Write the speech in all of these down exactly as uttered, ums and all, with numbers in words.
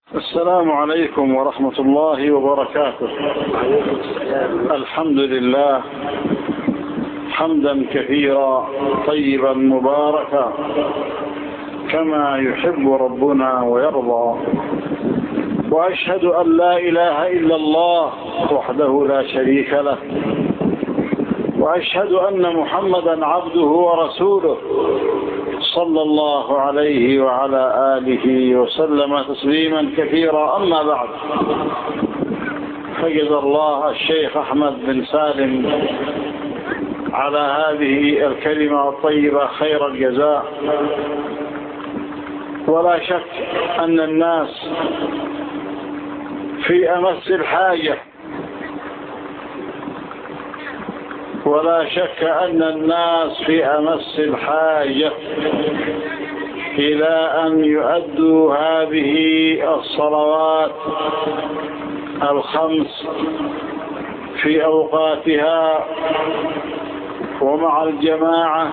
السلام عليكم ورحمة الله وبركاته. الحمد لله حمدا كثيرا طيبا مباركا كما يحب ربنا ويرضى، وأشهد أن لا إله إلا الله وحده لا شريك له، وأشهد أن محمدا عبده ورسوله صلى الله عليه وعلى آله وسلم تسليما كثيرا. أما بعد، فجزا الله الشيخ أحمد بن سالم على هذه الكلمة الطيبة خير الجزاء. ولا شك أن الناس في أمس الحاجة ولا شك أن الناس في أمس الحاجة إلى أن يؤدوا هذه الصلوات الخمس في أوقاتها ومع الجماعة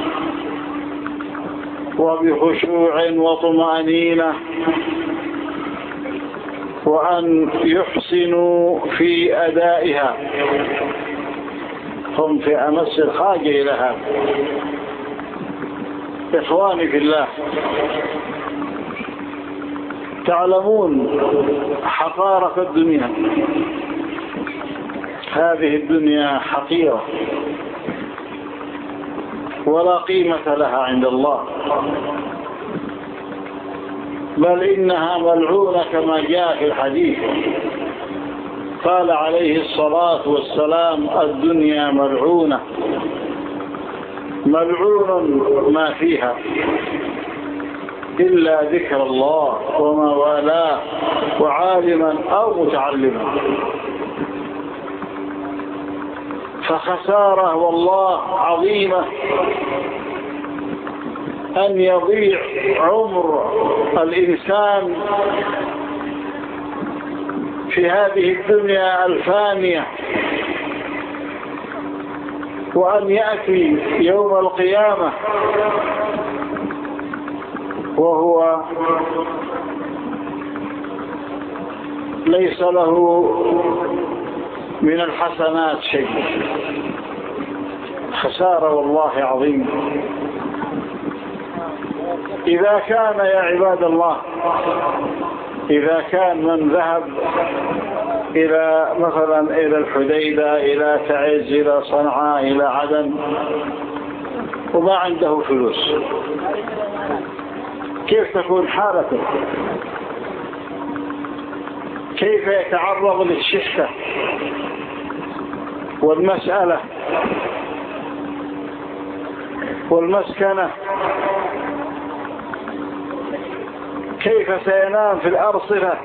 وبخشوع وطمأنينة، وأن يحسنوا في أدائها. هم في أمس الحاجة إلى هذا. إخواني في الله، تعلمون حقارة الدنيا. هذه الدنيا حقيرة ولا قيمة لها عند الله، بل إنها ملعونة كما جاء في الحديث. قال عليه الصلاة والسلام: الدنيا ملعونة، ملعون ما فيها إلا ذكر الله وما والاه وعالما أو متعلما. فخسارة والله عظيمة أن يضيع عمر الإنسان في هذه الدنيا الفانية، وأن يأتي يوم القيامة وهو ليس له من الحسنات شيء. خسارة والله عظيمة. إذا كان يا عباد الله، إذا كان من ذهب إلى مثلا إلى الحديدة، إلى تعز، إلى صنعاء، إلى عدن، وما عنده فلوس، كيف تكون حالته؟ كيف يتعرض للشحة والمسألة والمسكنة؟ كيف سينام في الأرصفة؟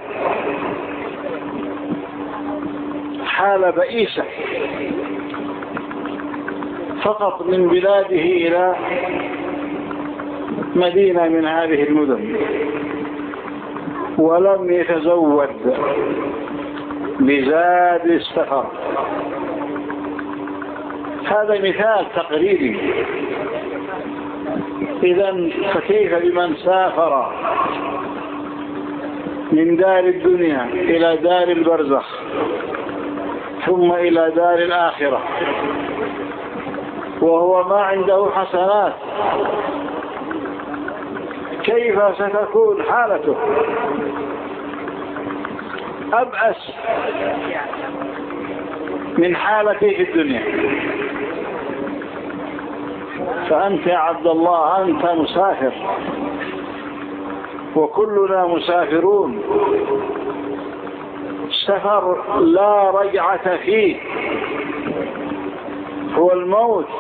حالة بئيسة. فقط من بلاده إلى مدينة من هذه المدن، ولم يتزود بزاد السفر. هذا مثال تقريبي. إذن فكيف بمن سافر من دار الدنيا إلى دار البرزخ ثم إلى دار الآخرة وهو ما عنده حسنات؟ كيف ستكون حالته؟ أبأس من حالته في الدنيا. فأنت يا عبد الله أنت مسافر، وكلنا مسافرون. السفر لا رجعة فيه، هو الموت.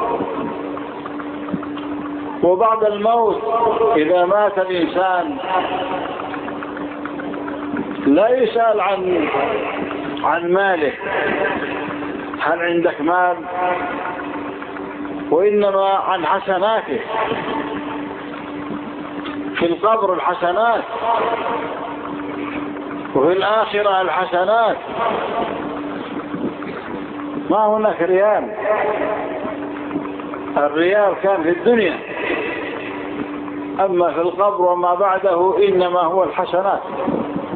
وبعد الموت إذا مات الإنسان لا يسأل عن عن ماله، هل عندك مال، وإنما عن حسناته. في القبر الحسنات، وفي الآخرة الحسنات. ما هناك ريال. الريال كان في الدنيا، أما في القبر وما بعده إنما هو الحسنات.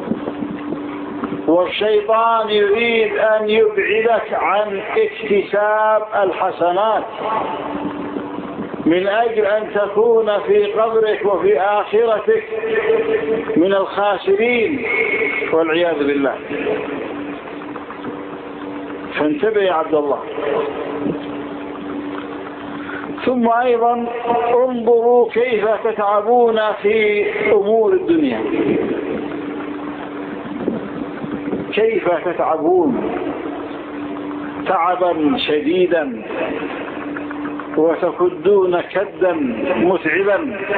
والشيطان يريد أن يبعدك عن اكتساب الحسنات من أجل أن تكون في قبرك وفي آخرتك من الخاسرين والعياذ بالله. فانتبه يا عبد الله. ثم أيضا انظروا كيف تتعبون في أمور الدنيا، كيف تتعبون تعبا شديدا وتكدون كدا متعبا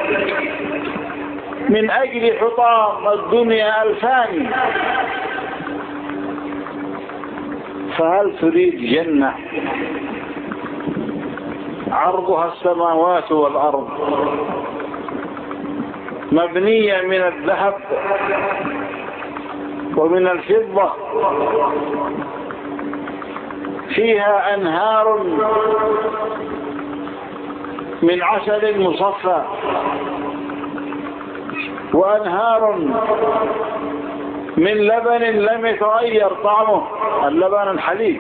من أجل حطام الدنيا الفاني. فهل تريد جنة عرضها السماوات والأرض مبنية من الذهب ومن الفضة فيها أنهار من عسل مصفى وأنهار من لبن لم يتغير طعمه، اللبن الحليب،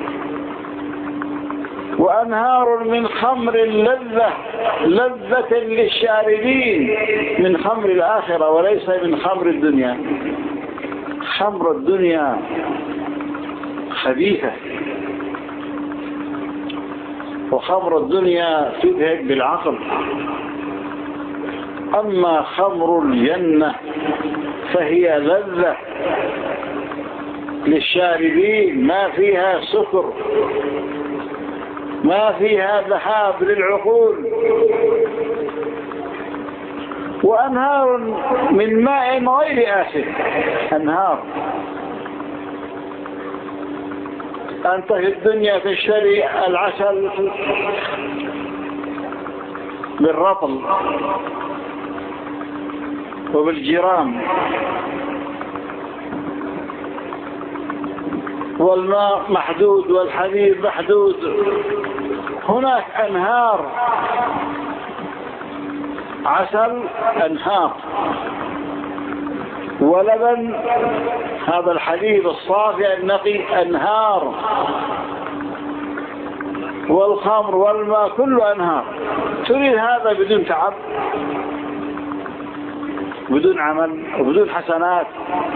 وأنهار من خمر لذة لذة للشاربين من خمر الآخرة وليس من خمر الدنيا. خمر الدنيا خبيثة، وخمر الدنيا تذهب بالعقل، أما خمر الجنة فهي لذة للشاربين، ما فيها سكر، ما فيها ذهاب للعقول، وأنهار من ماء غير آسف. أنهار أنت في الدنيا تشتري العسل بالرطل وبالجرام والماء محدود والحليب محدود. هناك أنهار عسل، أنهار ولبن، هذا الحليب الصافي النقي، أنهار، والخمر والماء كله أنهار. تريد هذا بدون تعب، بدون عمل، وبدون حسنات،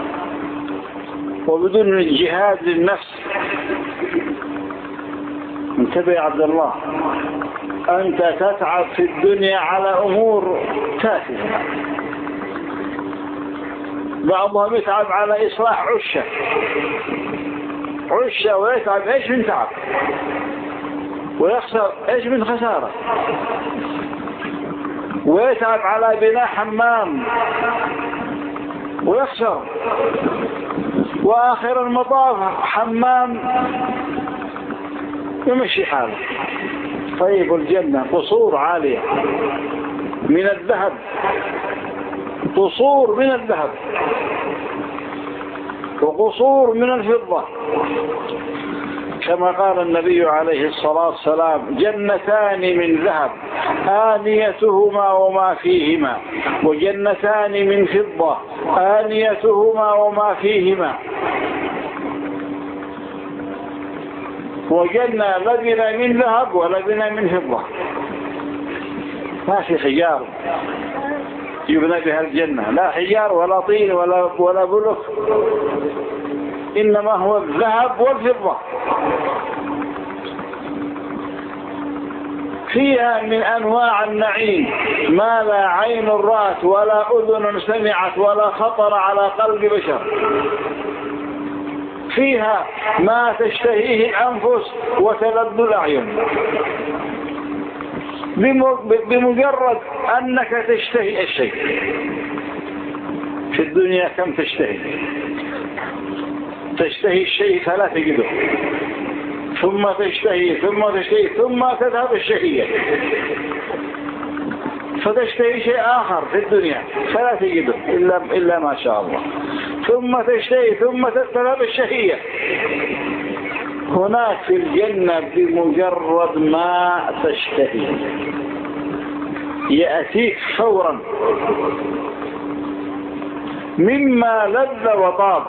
وبدون جهاد للنفس. انتبه يا عبد الله، أنت تتعب في الدنيا على أمور تافهة. بعضهم يتعب على إصلاح عشة عشة ويتعب إيش من تعب، ويخسر إيش من خسارة، ويتعب على بناء حمام ويخسر، وآخر المطاف حمام يمشي حاله. طيب الجنة قصور عالية من الذهب، قصور من الذهب وقصور من الفضة، كما قال النبي عليه الصلاة والسلام: جنتان من ذهب آنيتهما وما فيهما، وجنتان من فضة آنيتهما وما فيهما. وجنة لبنة من ذهب ولبنة من فضة، ما في حجار يبنى بها الجنة، لا حجار ولا طين ولا ولا بلق، إنما هو الذهب والفضة. فيها من أنواع النعيم ما لا عين رأت ولا أذن سمعت ولا خطر على قلب بشر. فيها ما تشتهيه الأنفس وتلذ الأعين، بمجرد أنك تشتهي الشيء. في الدنيا كم تشتهي؟ تشتهي الشيء فلا تجده، ثم تشتهي ثم تشتهي ثم تذهب الشهية، فتشتهي شيء آخر في الدنيا فلا تجده إلا, إلا ما شاء الله، ثم تشتهي ثم تذهب الشهية. هناك في الجنة بمجرد ما تشتهي يأتيك فورا. مما لذ وطاب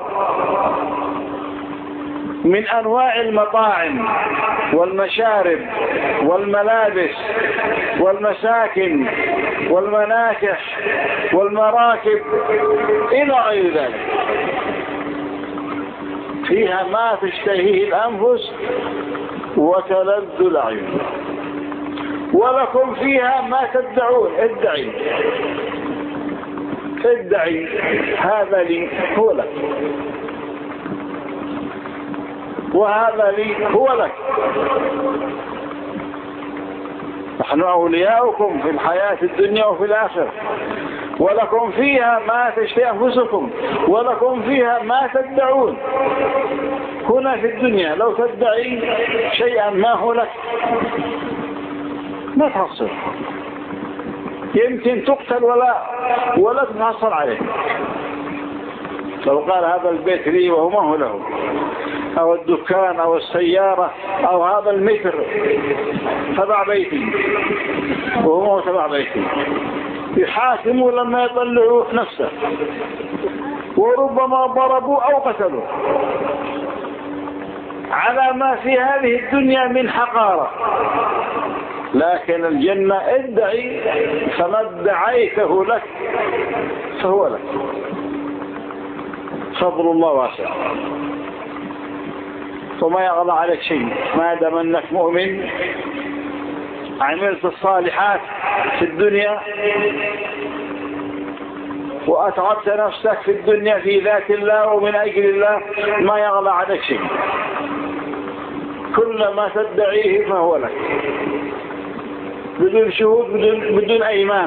من أنواع المطاعم والمشارب والملابس والمساكن والمناكح والمراكب إلى غير ذلك، فيها ما تشتهيه الأنفس وتلذ الأعين، ولكم فيها ما تدعون. ادعي ادعي هذا لي هو لك، وهذا لي هو لك. نحن أولياؤكم في الحياة الدنيا وفي الآخرة، ولكم فيها ما تشتهي أنفسكم ولكم فيها ما تدعون. هنا في الدنيا لو تدعي شيئا ما هو لك ما تحصل، يمكن تقتل ولا ولا تتحصل عليه. لو قال هذا البيت لي وهو ما هو له، أو الدكان أو السيارة أو هذا المتر تبع بيتي وهو ما هو تبع بيتي، يحاكموا لما يطلعوا نفسه، وربما ضربوا أو قتلوا على ما في هذه الدنيا من حقارة. لكن الجنة ادعي، فما ادعيته لك فهو لك. فضل الله واسع، وما يغضى عليك شيء ما دام انك مؤمن عملت الصالحات في الدنيا وأتعبت نفسك في الدنيا في ذات الله ومن أجل الله، ما يغضى عليك شيء. كل ما تدعيه فهو لك بدون شهود بدون, بدون أيمان.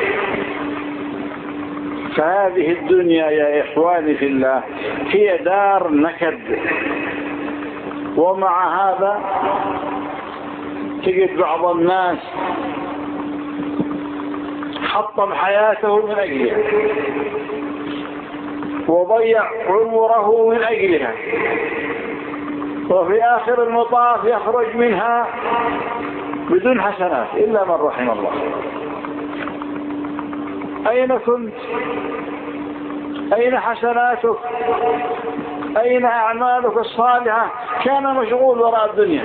فهذه الدنيا يا إخواني في الله هي دار نكد، ومع هذا تجد بعض الناس حطم حياته من أجلها وضيع عمره من أجلها، وفي آخر المطاف يخرج منها بدون حسنات إلا من رحم الله. أين كنت؟ أين حسناتك؟ أين أعمالك الصالحة؟ كان مشغول وراء الدنيا.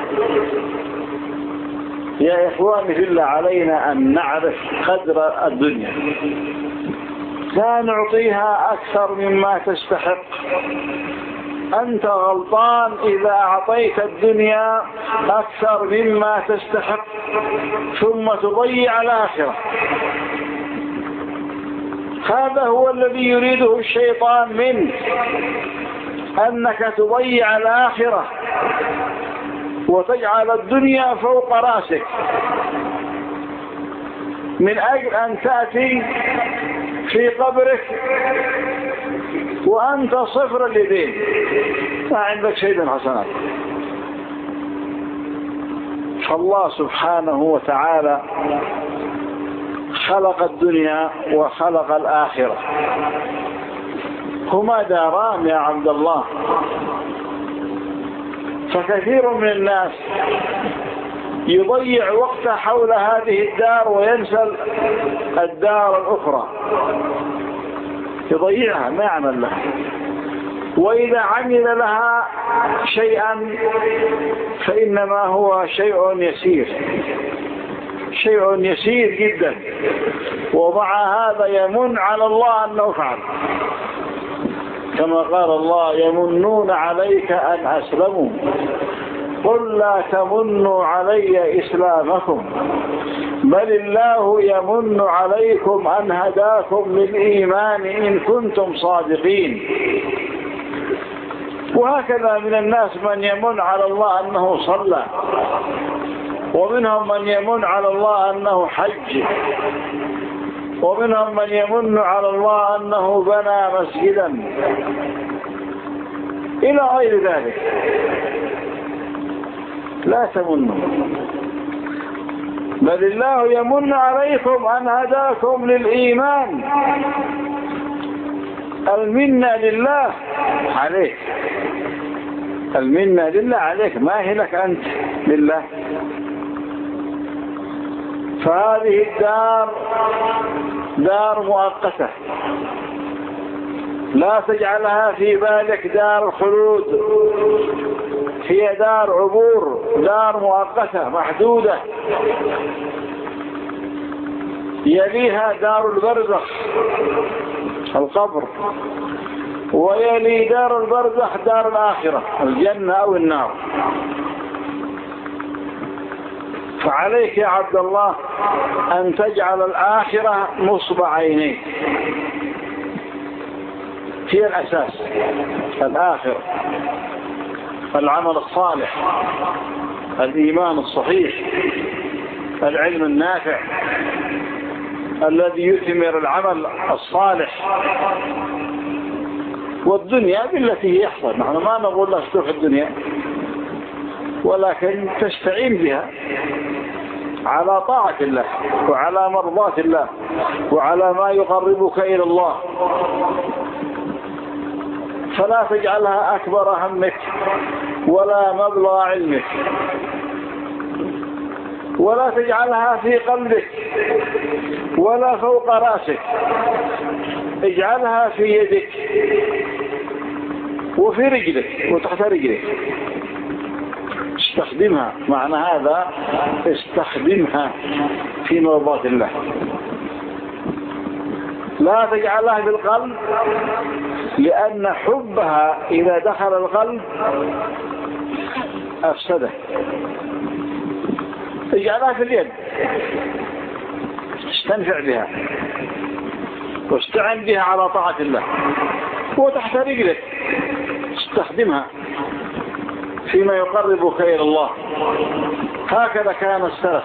يا إخواني في الله، علينا أن نعرف قدر الدنيا، لا نعطيها أكثر مما تستحق. أنت غلطان إذا أعطيت الدنيا أكثر مما تستحق ثم تضيع الآخرة. هذا هو الذي يريده الشيطان منك، أنك تضيع الآخرة وتجعل الدنيا فوق راسك من أجل أن تأتي في قبرك وأنت صفر اليدين، ما عندك شيء من حسنات. فالله سبحانه وتعالى خلق الدنيا وخلق الآخرة، هما داران يا عبد الله. فكثير من الناس يضيع وقته حول هذه الدار وينسى الدار الأخرى، يضيعها ما يعمل لها، وإذا عمل لها شيئا فإنما هو شيء يسير، شيء يسير جدا، ومع هذا يمن على الله أنه فعل، كما قال الله يمنون عليك أن أسلموا قل لا تمنوا علي إسلامكم بل الله يمن عليكم أن هداكم للإيمان إن كنتم صادقين. وهكذا من الناس من يمن على الله أنه صلى، ومنهم من يمن على الله أنه حج، ومنهم من يمن على الله أنه بنى مسجدا إلى غير ذلك. لا تمنوا بل الله يمن عليكم أن هداكم للإيمان. المنة لله عليك، المنة لله عليك، ما هي لك أنت لله. فهذه الدار دار مؤقتة لا تجعلها في بالك دار الخلود، هي دار عبور، دار مؤقتة محدودة، يليها دار البرزخ القبر، ويلي دار البرزخ دار الآخرة الجنة أو النار. فعليك يا عبد الله أن تجعل الآخرة نصب عينيك، هي الأساس. الآخرة العمل الصالح، الإيمان الصحيح، العلم النافع الذي يثمر العمل الصالح، والدنيا بالتي هي أحسن. نحن ما نقول لك تروح الدنيا، ولكن تستعين بها على طاعة الله وعلى مرضاة الله وعلى ما يقربك إلى الله. فلا تجعلها أكبر همك ولا مبلغ علمك، ولا تجعلها في قلبك ولا فوق رأسك، اجعلها في يدك وفي رجلك وتحت رجلك. استخدمها، معنى هذا استخدمها في مرضاة الله. لا تجعلها في القلب، لأن حبها إذا دخل القلب أفسده. اجعلها في اليد، استنفع بها واستعن بها على طاعة الله، وتحت رجلك استخدمها فيما يقربك إلى الله. هكذا كان السلف،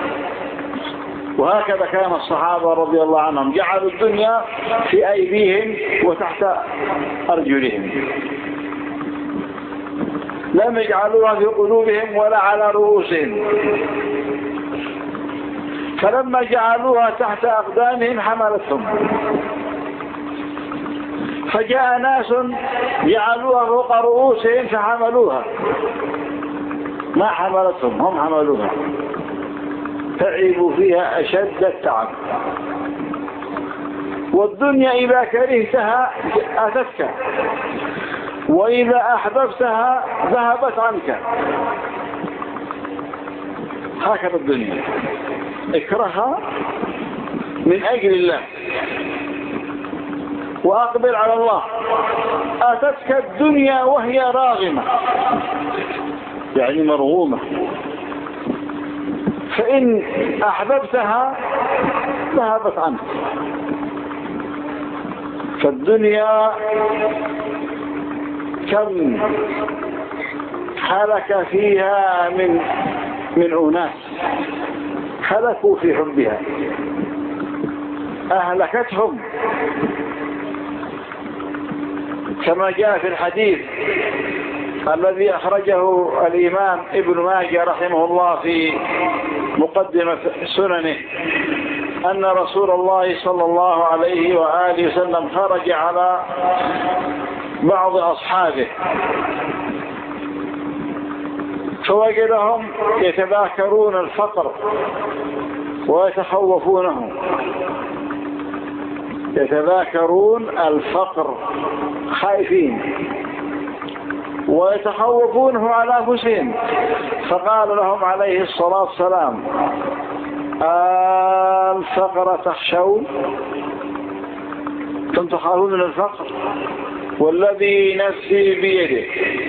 وهكذا كان الصحابة رضي الله عنهم، جعلوا الدنيا في أيديهم وتحت أرجلهم، لم يجعلوها في قلوبهم ولا على رؤوسهم. فلما جعلوها تحت أقدامهم حملتهم. فجاء ناس جعلوها فوق رؤوسهم فحملوها، ما حملتهم، هم حملوها، تعبوا فيها أشد التعب. والدنيا إذا كرهتها أتتك، وإذا أحببتها ذهبت عنك. هكذا الدنيا، اكرهها من أجل الله وأقبل على الله. أتتك الدنيا وهي راغمة، يعني مرغومة، فإن أحببتها ذهبت عنك. فالدنيا كم هلك فيها من من أناس هلكوا في حبها، أهلكتهم، كما جاء في الحديث الذي أخرجه الإمام ابن ماجه رحمه الله في مقدمة سننه، أن رسول الله صلى الله عليه وآله وسلم خرج على بعض أصحابه فوجدهم يتذاكرون الفقر ويتخوفونه، يتذاكرون الفقر خائفين ويتخوفونه على أنفسهم. فقال لهم عليه الصلاة والسلام: الفقر تخشون؟ كم تخافون من الفقر؟ والذي نفسي بيده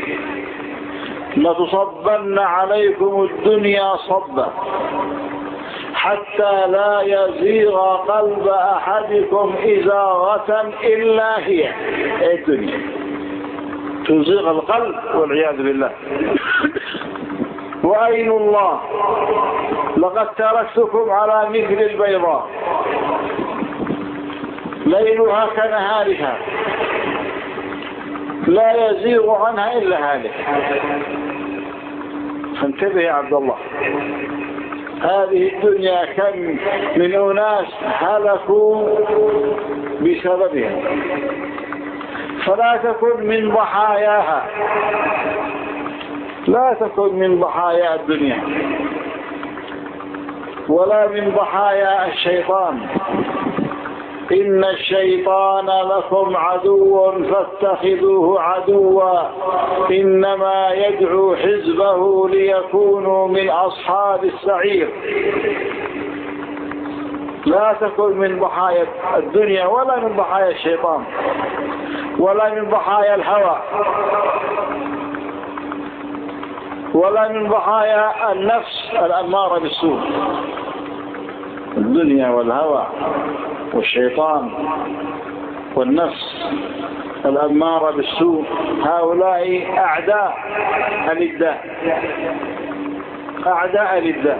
لتصبن عليكم الدنيا صبا حتى لا يزيغ قلب أحدكم إزاغة إلا هي. الدنيا تزيغ القلب والعياذ بالله. وأين الله لقد تركتكم على مثل البيضاء ليلها كنهارها لا يزيغ عنها إلا هالك. فانتبه يا عبد الله، هذه الدنيا كم من أناس هلكوا بسببها. فلا تكن من ضحاياها، لا تكن من ضحايا الدنيا ولا من ضحايا الشيطان. إن الشيطان لكم عدو فاتخذوه عدوا إنما يدعو حزبه ليكونوا من أصحاب السعير. لا تكن من ضحايا الدنيا ولا من ضحايا الشيطان ولا من ضحايا الهوى ولا من ضحايا النفس الأمارة بالسوء. الدنيا والهوى والشيطان والنفس الأمارة بالسوء هؤلاء أعداء لله، أعداء لله.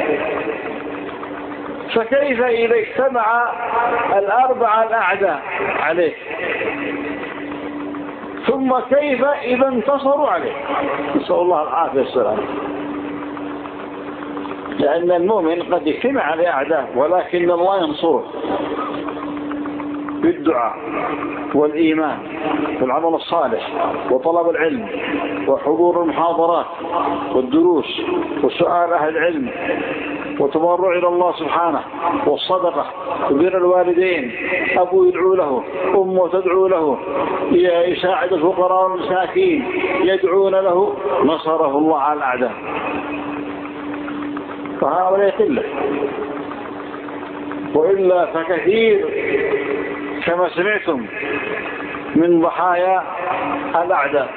فكيف إذا اجتمع الأربعة الأعداء عليه؟ ثم كيف إذا انتصروا عليه؟ نسأل الله العافية والسلام. لأن المؤمن قد يجتمع عليه أعداء ولكن الله ينصره بالدعاء والإيمان والعمل الصالح وطلب العلم وحضور المحاضرات والدروس وسؤال أهل العلم وتضرع إلى الله سبحانه والصدقة وبر الوالدين، أبو يدعو له، أمه تدعو له، يساعد الفقراء والمساكين يدعون له، نصره الله على الأعداء. فهؤلاء قلة، وإلا فكثير كما سمعتم من ضحايا الأعداء.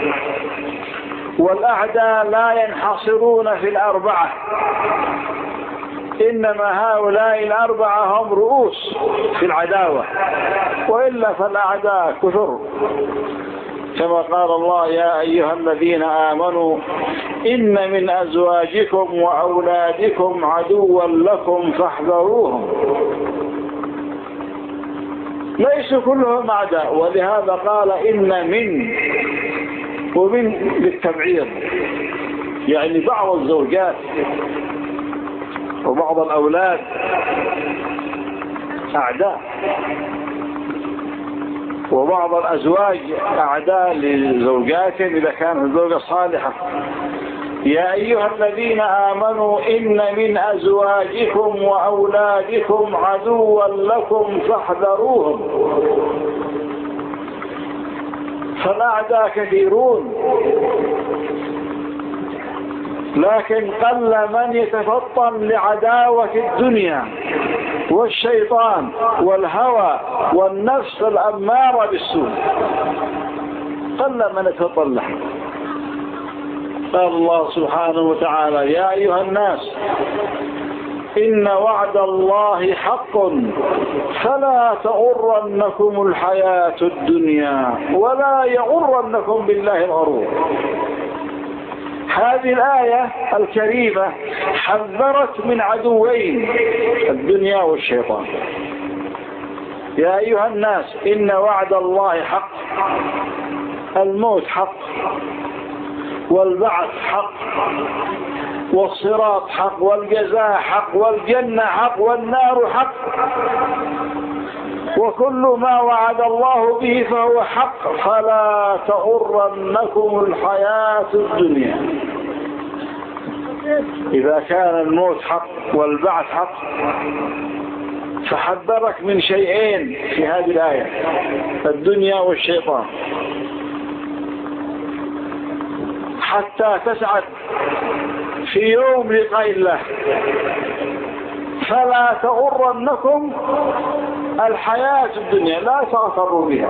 والأعداء لا ينحصرون في الأربعة، إنما هؤلاء الأربعة هم رؤوس في العداوة، وإلا فالأعداء كثر. كما قال الله: يا أيها الذين آمنوا إن من أزواجكم وأولادكم عدوا لكم فاحذروهم. ليسوا كلهم أعداء، ولهذا قال إن من، ومن للتبعير، يعني بعض الزوجات وبعض الأولاد أعداء، وبعض الأزواج أعداء لزوجاتهم إذا كانت الزوجة صالحة. يا أيها الذين آمنوا إن من أزواجكم وأولادكم عدوا لكم فاحذروهم. فالأعداء كثيرون، لكن قل من يتفطن لعداوة الدنيا والشيطان والهوى والنفس الأمارة بالسوء، قل من يتفطن له. قال الله سبحانه وتعالى: يا أيها الناس إن وعد الله حق فلا تغرنكم الحياة الدنيا ولا يغرنكم بالله الغرور. هذه الآية الكريمة حذرت من عدوين، الدنيا والشيطان. يا أيها الناس إن وعد الله حق، الموت حق، والبعث حق، والصراط حق، والجزاء حق، والجنة حق، والنار حق، وكل ما وعد الله به فهو حق، فلا تغرنكم الحياة الدنيا. إذا كان الموت حق والبعث حق، فحذرك من شيئين في هذه الآية: الدنيا والشيطان، حتى تسعد في يوم لقاء الله. فلا تغرنكم الحياة الدنيا، لا تغتروا بها،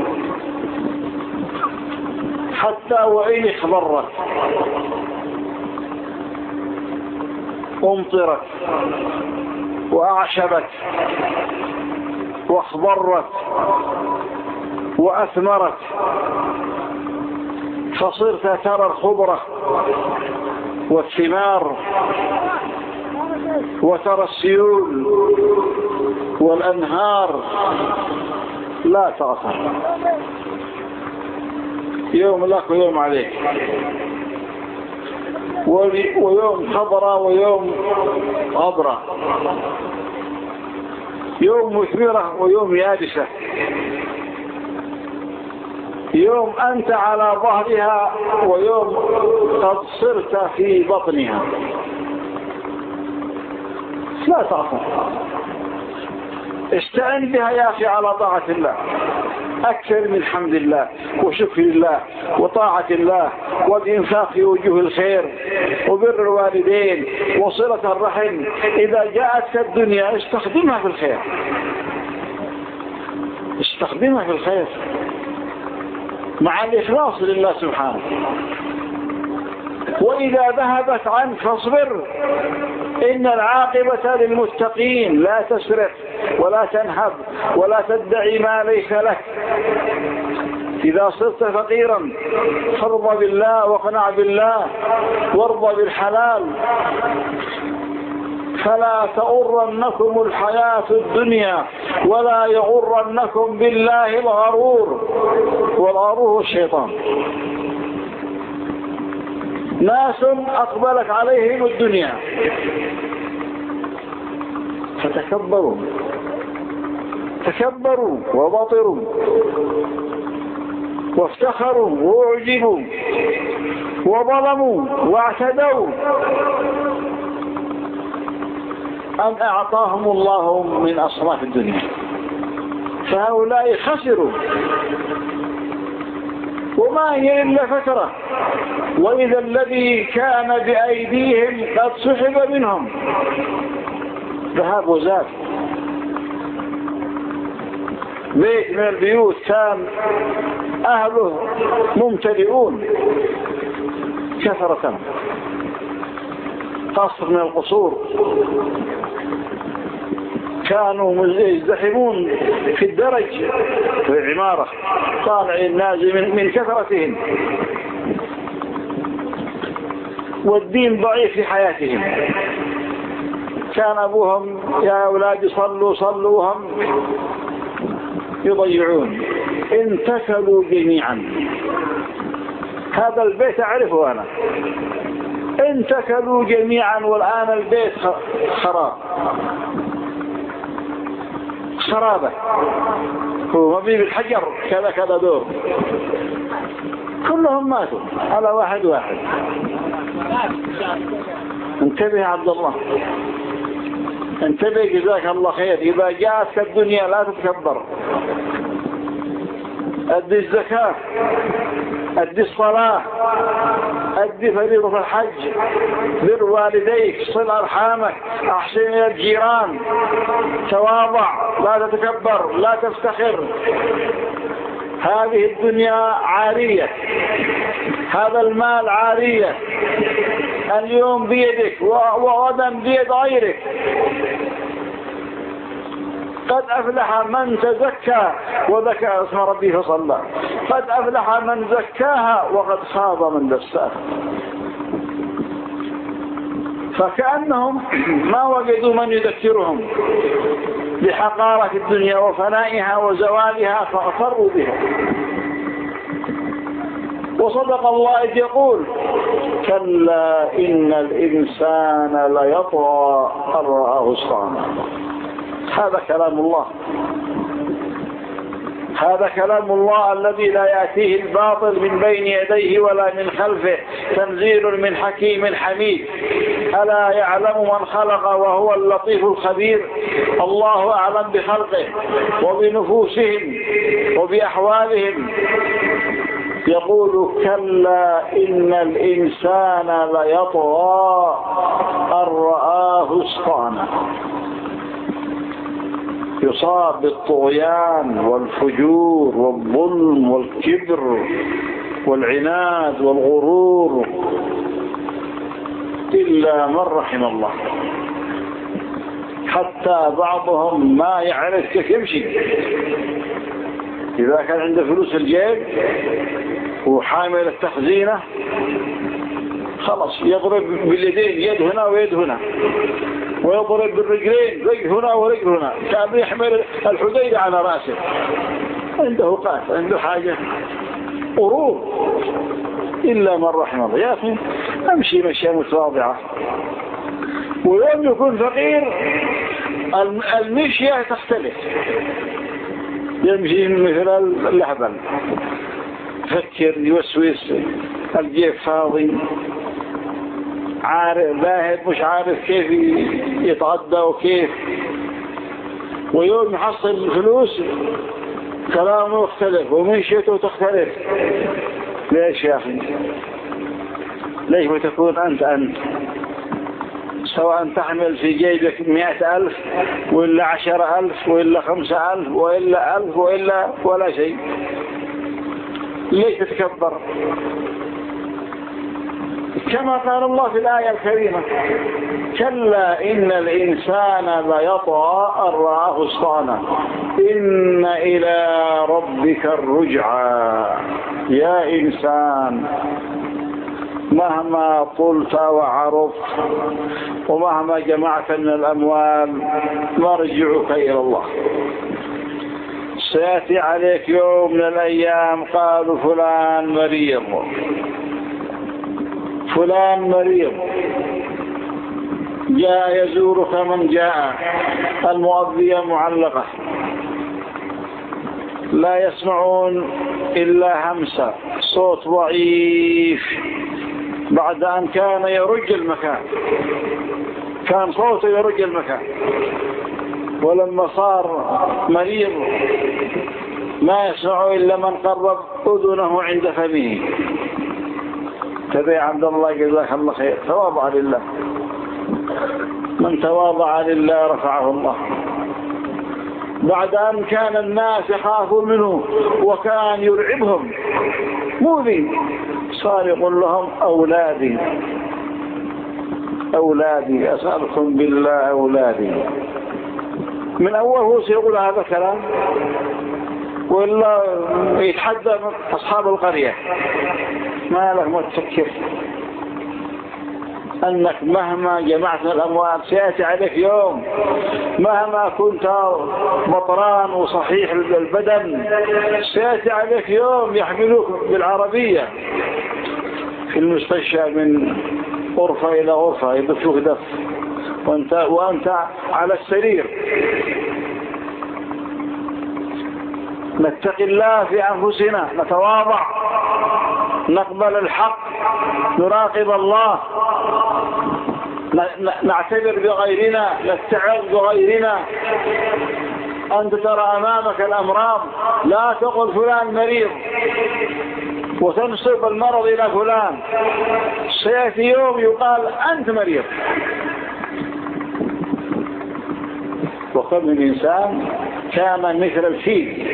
حتى وإن اخضرت امطرت وأعشبت واخضرت وأثمرت، فصرت ترى الخضرة والثمار وترى السيول والأنهار، لا تغفر. يوم لك ويوم عليك، ويوم خضرة ويوم غبرة، يوم مثمرة ويوم يابسة، يوم أنت على ظهرها ويوم قد صرت في بطنها، لا تغفر. استعن بها يا أخي على طاعة الله، أكثر من حمد الله وشكر الله وطاعة الله والإنفاق في وجوه الخير وبر الوالدين وصلة الرحم. إذا جاءتك الدنيا استخدمها في الخير، استخدمها في الخير مع الإخلاص لله سبحانه. وإذا ذهبت عنك فاصبر، إن العاقبة للمتقين. لا تسرق ولا تنهب ولا تدعي ما ليس لك. إذا صرت فقيرا فارض بالله واقنع بالله وارض بالحلال، فلا تغرنكم الحياة الدنيا ولا يغرنكم بالله الغرور، والغرور الشيطان. ناس أقبلت عليهم الدنيا فتكبروا تكبروا وبطروا وافتخروا واعجبوا وظلموا واعتدوا أن أعطاهم الله من أصناف الدنيا، فهؤلاء خسروا، وما هي إلا فترة، وإذا الذي كان بأيديهم قد سحب منهم ذهب وزاد. بيت من البيوت كان أهله ممتلئون كثرة، قصر من القصور كانوا يزدحمون في الدرج في العمارة، طالع النازل من كثرتهم، والدين ضعيف في حياتهم. كان أبوهم يا أولاد صلوا صلوا وهم يضيعون، انتكلوا جميعا. هذا البيت أعرفه أنا، انتكلوا جميعا، والآن البيت خراب خرابة، هو مبني بالحجر كذا كذا دور، كلهم ماتوا على واحد واحد. انتبه يا عبد الله، انتبه جزاك الله خير. إذا جاءتك الدنيا لا تتكبر، أدي الزكاة، أدي الصلاة، أدي فريضة الحج، بر والديك، صل أرحامك، أحسن إلى الجيران، تواضع، لا تتكبر، لا تفتخر. هذه الدنيا عارية، هذا المال عارية، اليوم بيدك وغدا بيد غيرك. قد أفلح من تزكى وذكر اسم ربه فصلى، قد أفلح من زكاها وقد خاب من دساها. فكأنهم ما وجدوا من يذكرهم بحقارة الدنيا وفنائها وزوالها فأفروا بها. وصدق الله إذ يقول كلا إن الإنسان ليطغى أن رآه استغنى. هذا كلام الله، هذا كلام الله الذي لا يأتيه الباطل من بين يديه ولا من خلفه، تنزيل من حكيم حميد. ألا يعلم من خلق وهو اللطيف الخبير. الله أعلم بخلقه وبنفوسهم وبأحوالهم. يقول كلا إن الإنسان ليطغى أن رآه استغنى. يصاب بالطغيان والفجور والظلم والكبر والعناد والغرور إلا من رحم الله. حتى بعضهم ما يعرف كيف يمشي. إذا كان عنده فلوس الجيب وحامل التخزينة خلاص يضرب باليدين، يد هنا ويد هنا، ويضرب بالرجلين، رجل هنا ورجل هنا، كان يحمل الحديدة على رأسه. عنده قاس، عنده حاجة قرور. إلا من رحم الله. يا أخي أمشي مشية متواضعة. ويوم يكون فقير المشية تختلف، يمشي مثل اللحبل، فكر يوسوس، الجيب فاضي، عارف باهت مش عارف كيف يتغدى وكيف. ويوم يحصل فلوس كلامه يختلف ومنشته تختلف. ليش يا أخي؟ ليش بتكون أنت أنت سواء تحمل في جيبك مئة ألف وإلا عشر ألف وإلا خمسة ألف وإلا ألف وإلا ولا شيء؟ ليش تتكبر؟ كما قال الله في الآية الكريمة: كلا إن الإنسان ليطغى أن رآه استغنى إن إلى ربك الرجعى. يا إنسان، مهما قلت وعرفت ومهما جمعت من الأموال مرجعك إلى الله. سيأتي عليك يوم من الأيام قالوا فلان مريض، فلان مريض، جاء يزورك من جاء، المؤذية معلقة، لا يسمعون إلا همسة، صوت ضعيف، بعد أن كان يرج المكان، كان صوته يرج المكان، ولما صار مريض ما يسمع إلا من قرب أذنه عند فمه. كذا يا عبد الله جزاك الله خير، تواضع لله، من تواضع لله رفعه الله. بعد أن كان الناس يخافوا منه وكان يرعبهم مؤذي، صار يقول لهم أولادي أولادي أسألكم بالله أولادي. من أول هو سيقول هذا الكلام وإلا يتحدى أصحاب القرية. ما لك ما تفكر أنك مهما جمعت من الأموال سيأتي عليك يوم، مهما كنت بطران وصحيح البدن سيأتي عليك يوم يحملوك بالعربية في المستشفى من غرفة إلى غرفة، يدفوك دف وأنت, وأنت على السرير. نتقي الله في أنفسنا، نتواضع، نقبل الحق، نراقب الله، نعتبر بغيرنا، نستعظ بغيرنا. أنت ترى أمامك الأمراض، لا تقل فلان مريض وتنسب المرض إلى فلان. سيأتي يوم يقال أنت مريض. وكم من إنسان كان مثل الفيل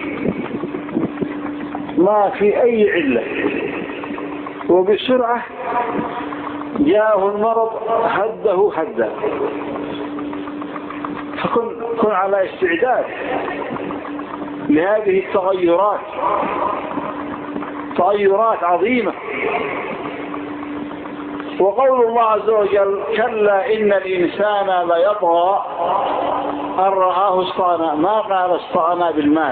ما في أي علة، وبسرعة جاءه المرض هده هدا. فكن كن على استعداد لهذه التغيرات، تغيرات عظيمة. وقول الله عز وجل: كلا إن الإنسان ليطغى أن رآه استغنى، ما قال استغنى بالمال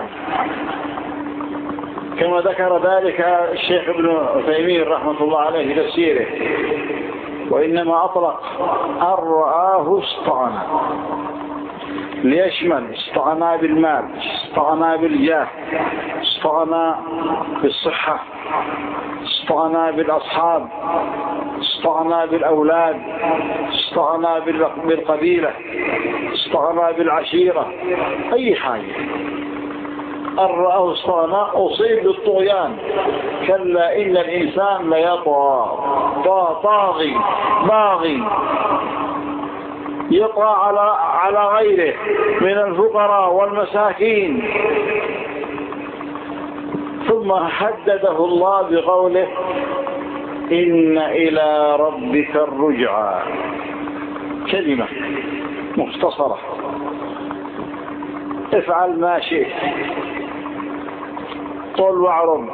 كما ذكر ذلك الشيخ ابن عثيمين رحمة الله عليه في تفسيره، وإنما أطلق أن رآه استغنى ليشمل استغنى بالمال، استغنى بالجاه، استغنى بالصحة، استغنى بالأصحاب، استغنى بالأولاد، استغنى بالقبيلة، استغنى بالعشيرة، أي حاجة. أن رآه استغنى أصيب بالطغيان. كلا إن الإنسان ليطغى، طاغي باغي، يطغى على على غيره من الفقراء والمساكين. ثم حدده الله بقوله: إن إلى ربك الرجعى. كلمة مختصرة، افعل ما شئت، طل وعرض،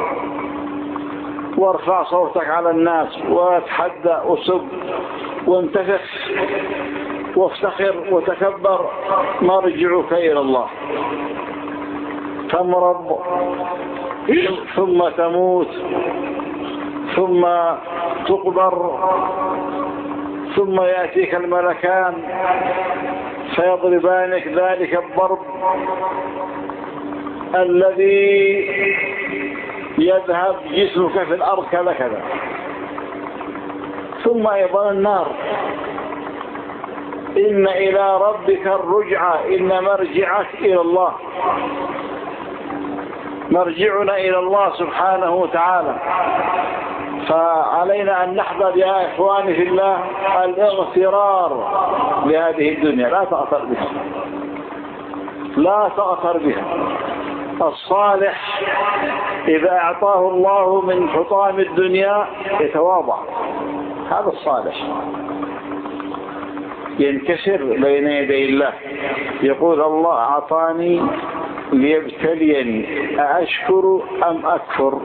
وارفع صوتك على الناس، واتحدى وسب وانتفخ وافتخر وتكبر، مرجعك إلى الله. تمرض ثم تموت ثم تقبر، ثم يأتيك الملكان فيضربانك ذلك الضرب الذي يذهب جسمك في الأرض كذا كذا. ثم أيضا النار إن إلى ربك الرجعة، إن مرجعك إلى الله، مرجعنا إلى الله سبحانه وتعالى. فعلينا أن نحذر يا إخواني في الله الاغترار بهذه الدنيا، لا تأثر بها، لا تأثر بها. الصالح إذا أعطاه الله من حطام الدنيا يتواضع، هذا الصالح ينكسر بين يدي الله، يقول الله أعطاني ليبتليني أأشكر أم أكفر.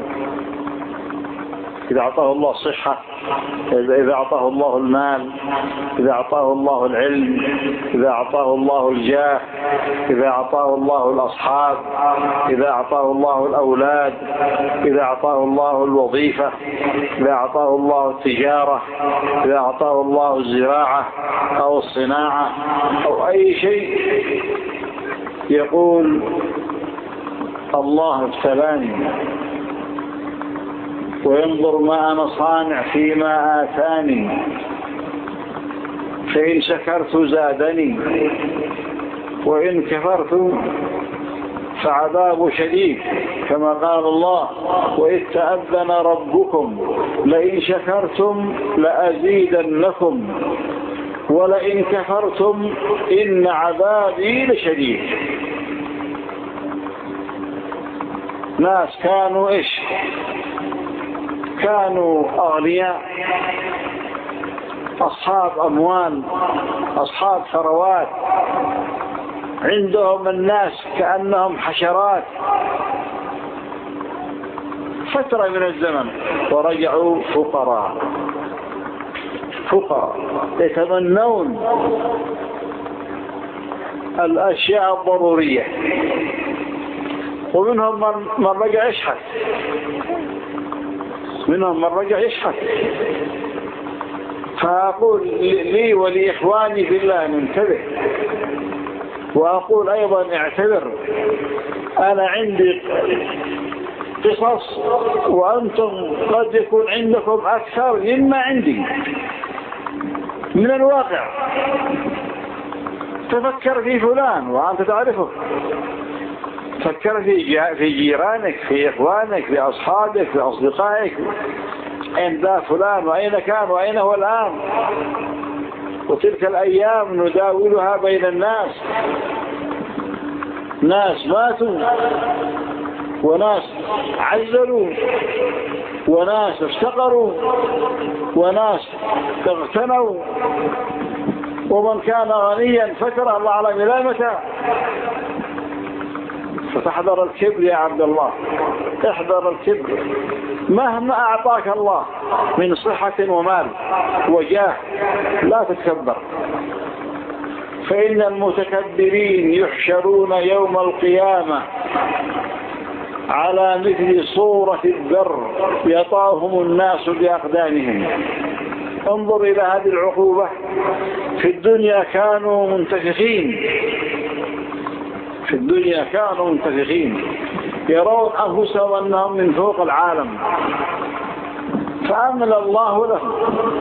إذا أعطاه الله الصحة، إذا أعطاه الله المال، إذا أعطاه الله العلم، إذا أعطاه الله الجاه، إذا أعطاه الله الأصحاب، إذا أعطاه الله الأولاد، إذا أعطاه الله الوظيفة، إذا أعطاه الله التجارة، إذا أعطاه الله الزراعة أو الصناعة أو أي شيء، يقول الله ابتلاني وينظر ما أنا صانع فيما آتاني، فإن شكرت زادني وإن كفرت فعذاب شديد، كما قال الله وإذ تأذن ربكم لئن شكرتم لأزيدنكم ولئن كفرتم إن عذابي لشديد. ناس كانوا إيش؟ كانوا أغنياء، أصحاب أموال، أصحاب ثروات، عندهم الناس كأنهم حشرات فترة من الزمن ورجعوا فقراء فقراء يتمنون الأشياء الضرورية. ومنهم من رجع يشحت، منهم من رجع يشحت. فأقول لي ولإخواني بالله ننتبه، وأقول أيضا اعتبر، أنا عندي قصص وأنتم قد يكون عندكم أكثر مما عندي من الواقع. تفكر في فلان وأنت تعرفه، فكر في في جيرانك، في إخوانك، في أصحابك، في أصدقائك، أين ذا فلان وأين كان وأين هو الآن. وتلك الأيام نداولها بين الناس، ناس ماتوا وناس عزلوا وناس افتقروا وناس اغتنوا، ومن كان غنيا فترة الله على ملامته. فتحذر الكبر يا عبد الله، احذر الكبر مهما أعطاك الله من صحة ومال وجاه، لا تتكبر. فإن المتكبرين يحشرون يوم القيامة على مثل صورة الذر يطاهم الناس بأقدامهم. انظر إلى هذه العقوبة. في الدنيا كانوا منتفخين، في الدنيا كانوا منتفخين يرون أنفسهم أنهم من فوق العالم، فأمل الله لهم.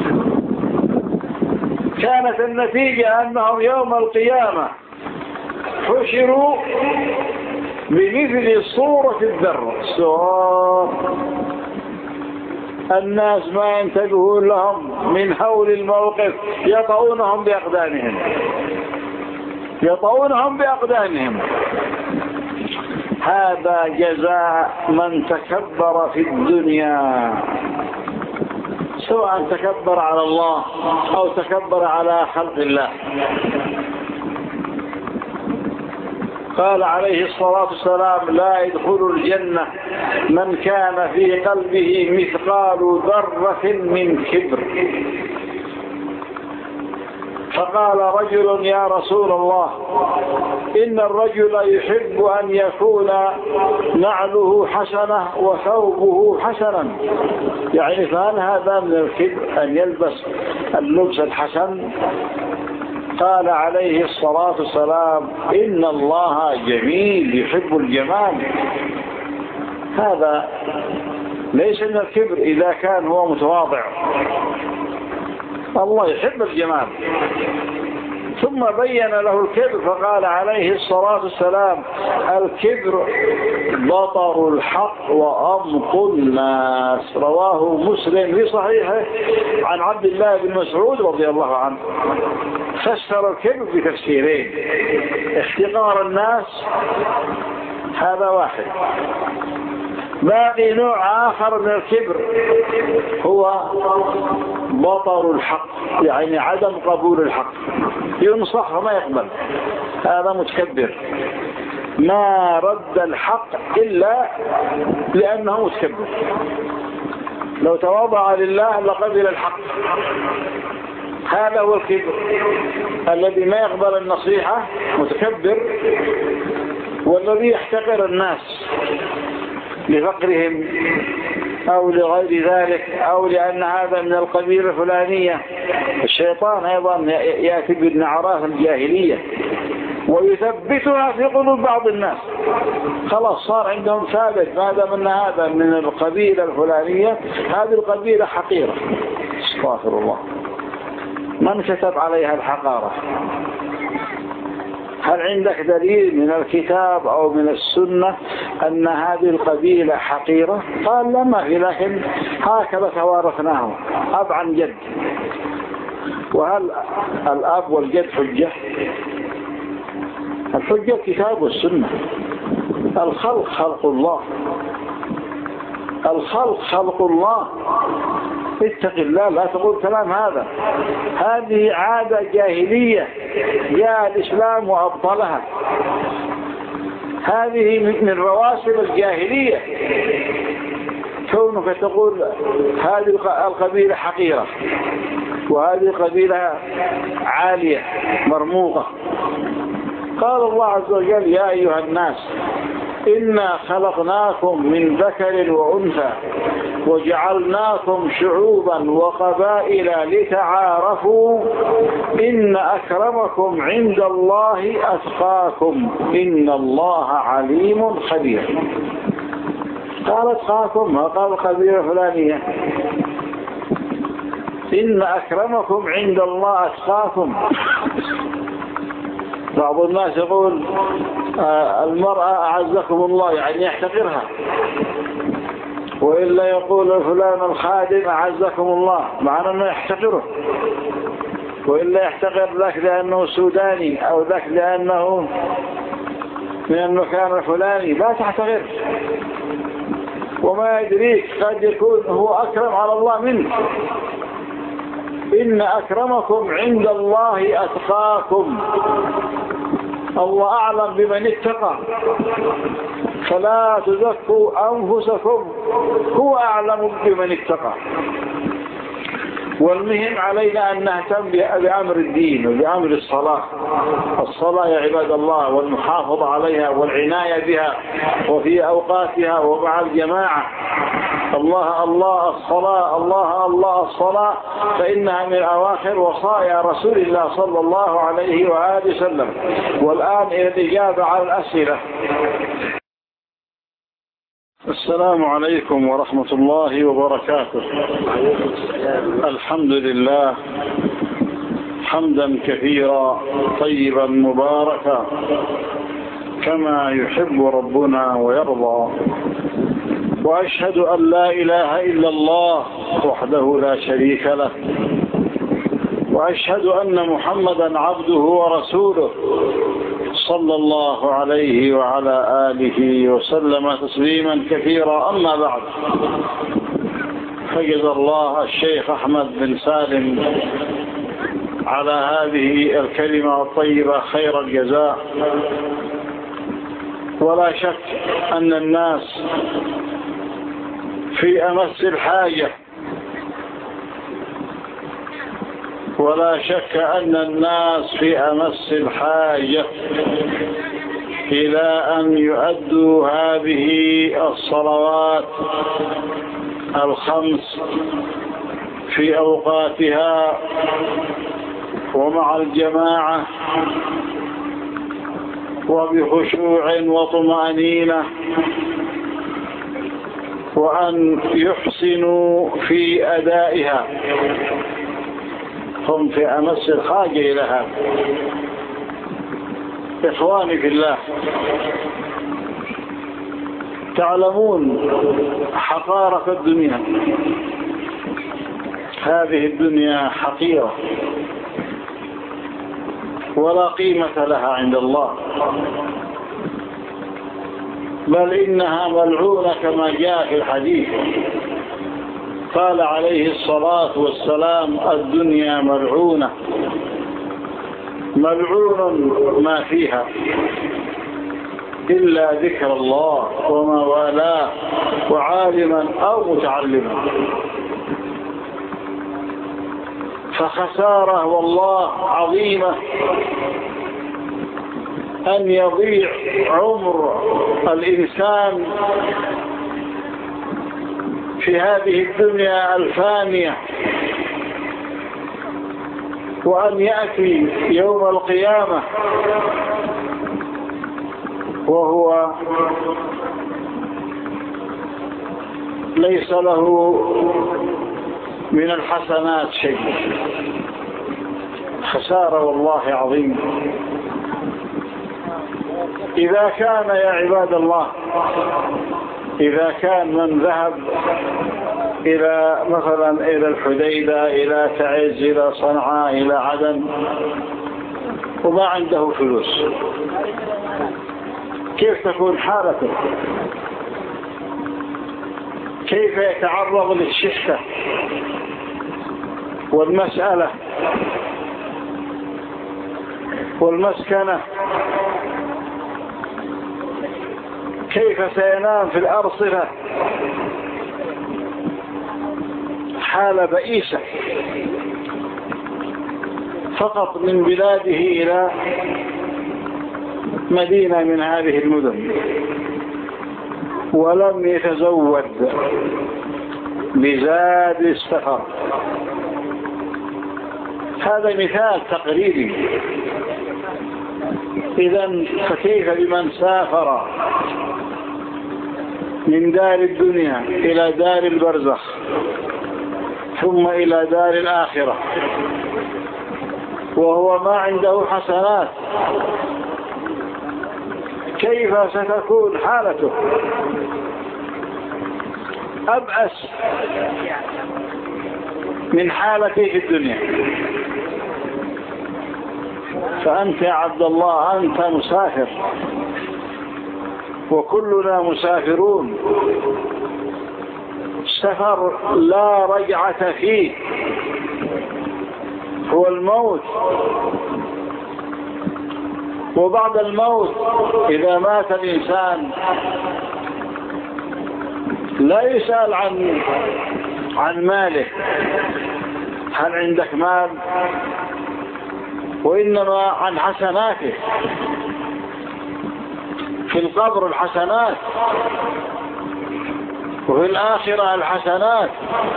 كانت النتيجة أنهم يوم القيامة حشروا بمثل صورة الذر. الناس ما ينتبهون لهم من هول الموقف، يطؤونهم بأقدامهم، يطؤونهم بأقدامهم. هذا جزاء من تكبر في الدنيا، سواء تكبر على الله أو تكبر على خلق الله. قال عليه الصلاة والسلام لا يدخل الجنة من كان في قلبه مثقال ذرة من كبر. فقال رجل يا رسول الله إن الرجل يحب أن يكون نعله حسنة وثوبه حسنا، يعني فهل هذا من الكبر أن يلبس اللبس الحسن؟ قال عليه الصلاة والسلام إن الله جميل يحب الجمال. هذا ليس من الكبر إذا كان هو متواضع، الله يحب الجمال. ثم بين له الكبر فقال عليه الصلاة والسلام: الكبر بطر الحق وأمط الناس. رواه مسلم في صحيحه عن عبد الله بن مسعود رضي الله عنه. فسر الكبر بتفسيرين: احتقار الناس، هذا واحد. باقي نوع آخر من الكبر هو بطر الحق، يعني عدم قبول الحق، ينصح وما يقبل، هذا متكبر، ما رد الحق إلا لأنه متكبر. لو تواضع لله لقبل الحق. هذا هو الكبر الذي ما يقبل النصيحة، متكبر. والذي يحتقر الناس لفقرهم أو لغير ذلك، أو لأن هذا من القبيلة الفلانية. الشيطان أيضا يأتي بالنعرات الجاهلية ويثبتها في قلوب بعض الناس، خلاص صار عندهم ثابت ما دام أن هذا من القبيلة الفلانية، هذه القبيلة حقيرة. استغفر الله، من كتب عليها الحقارة؟ هل عندك دليل من الكتاب أو من السنة أن هذه القبيلة حقيرة؟ قال لا، ما في، لكن هكذا توارثناه أب عن جد. وهل الأب والجد حجة؟ الحجة الكتاب والسنة. الخلق خلق الله، الخلق خلق الله. اتق الله، لا تقول كلام هذا. هذه عادة جاهلية جاء الإسلام وأبطلها. هذه من رواسب الجاهلية، كونك تقول هذه القبيلة حقيرة وهذه القبيلة عالية مرموقة. قال الله عز وجل: يا أيها الناس إنا خلقناكم من ذكر وأنثى وجعلناكم شعوبا وقبائل لتعارفوا إن أكرمكم عند الله أتقاكم إن الله عليم خبير. قال أتقاكم، ما قال القبيلة الفلانية. إن أكرمكم عند الله أتقاكم. بعض الناس يقول المرأة أعزكم الله، يعني يحتقرها. وإلا يقول فلان الخادم أعزكم الله، معنى أنه يحتقره. وإلا يحتقر ذاك لأنه سوداني أو ذاك لأنه من المكان الفلاني. لا تحتقر، وما يدريك قد يكون هو أكرم على الله منك. إن أكرمكم عند الله أتقاكم. الله أعلم بمن اتقى، فلا تزكوا أنفسكم، هو أعلم بمن اتقى. والمهم علينا أن نهتم بأمر الدين وبأمر الصلاة. الصلاة يا عباد الله، والمحافظة عليها والعناية بها وفي أوقاتها ومع الجماعة. الله الله الصلاة، الله الله الصلاة، فإنها من أواخر وصايا رسول الله صلى الله عليه وآله وسلم. والآن إلى الإجابة على الأسئلة. السلام عليكم ورحمة الله وبركاته. الحمد لله حمدا كثيرا طيبا مباركا كما يحب ربنا ويرضى. وأشهد أن لا إله إلا الله وحده لا شريك له، وأشهد أن محمدا عبده ورسوله صلى الله عليه وعلى آله وسلم تسليما كثيرا. أما بعد، فجزا الله الشيخ أحمد بن سالم على هذه الكلمة الطيبة خير الجزاء. ولا شك أن الناس في أمس الحاجة ولا شك أن الناس في أمس الحاجة إلى أن يؤدوا هذه الصلوات الخمس في أوقاتها ومع الجماعة وبخشوع وطمأنينة، وأن يحسنوا في أدائها. هم في أمس الحاجة إلى هذا. إخواني في الله، تعلمون حقارة الدنيا. هذه الدنيا حقيرة ولا قيمة لها عند الله، بل إنها ملعونة كما جاء في الحديث. قال عليه الصلاة والسلام: الدنيا ملعونة، ملعون ما فيها إلا ذكر الله وما والاه وعالما أو متعلما. فخسارة والله عظيمة أن يضيع عمر الإنسان في هذه الدنيا الفانية، وأن يأتي يوم القيامة وهو ليس له من الحسنات شيء. خسارة والله عظيمة. إذا كان يا عباد الله، إذا كان من ذهب إلى مثلا إلى الحديدة، إلى تعز، إلى صنعاء، إلى عدن، وما عنده فلوس، كيف تكون حالته؟ كيف يتعرض للشحة والمسألة والمسكنة؟ كيف سينام في الأرصفة؟ حالة بئيسة. فقط من بلاده إلى مدينة من هذه المدن، ولم يتزود بزاد السفر. هذا مثال تقريبي. إذن فكيف بمن سافر من دار الدنيا إلى دار البرزخ ثم إلى دار الآخرة وهو ما عنده حسنات؟ كيف ستكون حالته؟ أبأس من حالته في الدنيا. فأنت يا عبد الله أنت مسافر، وكلنا مسافرون. السفر لا رجعة فيه، هو الموت. وبعد الموت إذا مات الإنسان لا يسأل عن عن ماله، هل عندك مال، وإنما عن حسناته. في القبر الحسنات، وفي الآخرة الحسنات.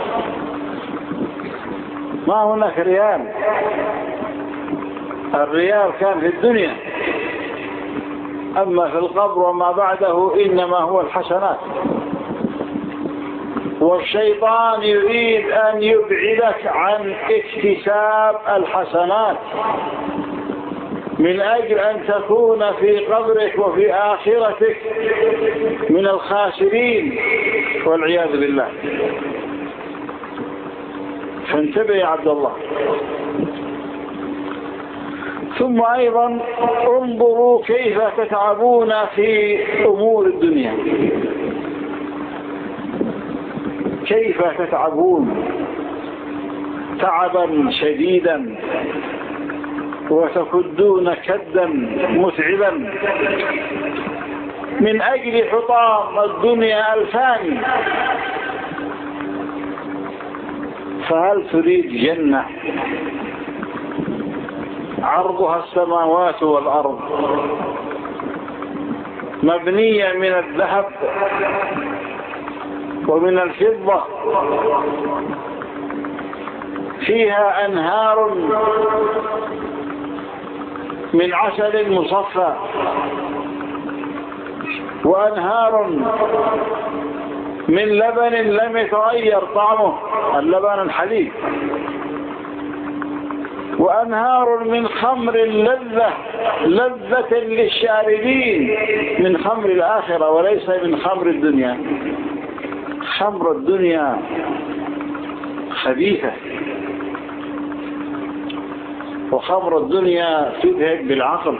ما هناك ريال. الريال كان في الدنيا، أما في القبر وما بعده إنما هو الحسنات. والشيطان يريد أن يبعدك عن اكتساب الحسنات من أجل أن تكون في قبرك وفي آخرتك من الخاسرين والعياذ بالله. فانتبه يا عبد الله. ثم أيضا انظروا كيف تتعبون في أمور الدنيا، كيف تتعبون تعبا شديدا وتكدون كدا متعبا من أجل حطام الدنيا الفاني. فهل تريد جنة عرضها السماوات والأرض مبنية من الذهب ومن الفضة، فيها أنهار من عسل مصفى وأنهار من لبن لم يتغير طعمه، اللبن الحليب، وأنهار من خمر لذة لذة للشاربين من خمر الآخرة وليس من خمر الدنيا. خمر الدنيا خبيثة، وخمر الدنيا تذهب بالعقل.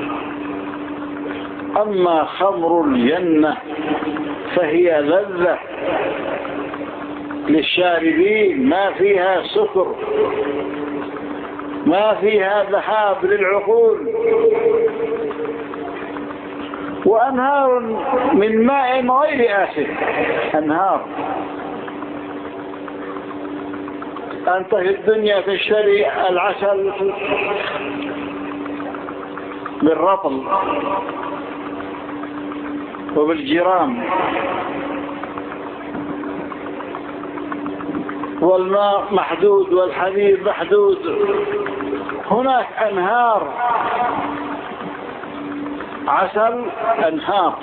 أما خمر الجنة فهي لذة للشاربين، ما فيها سكر، ما فيها ذهاب للعقول. وأنهار من ماء غير آسف. أنهار، أنت في الدنيا تشتري العسل بالرطل وبالجرام، والماء محدود والحليب محدود. هناك أنهار عسل، أنهار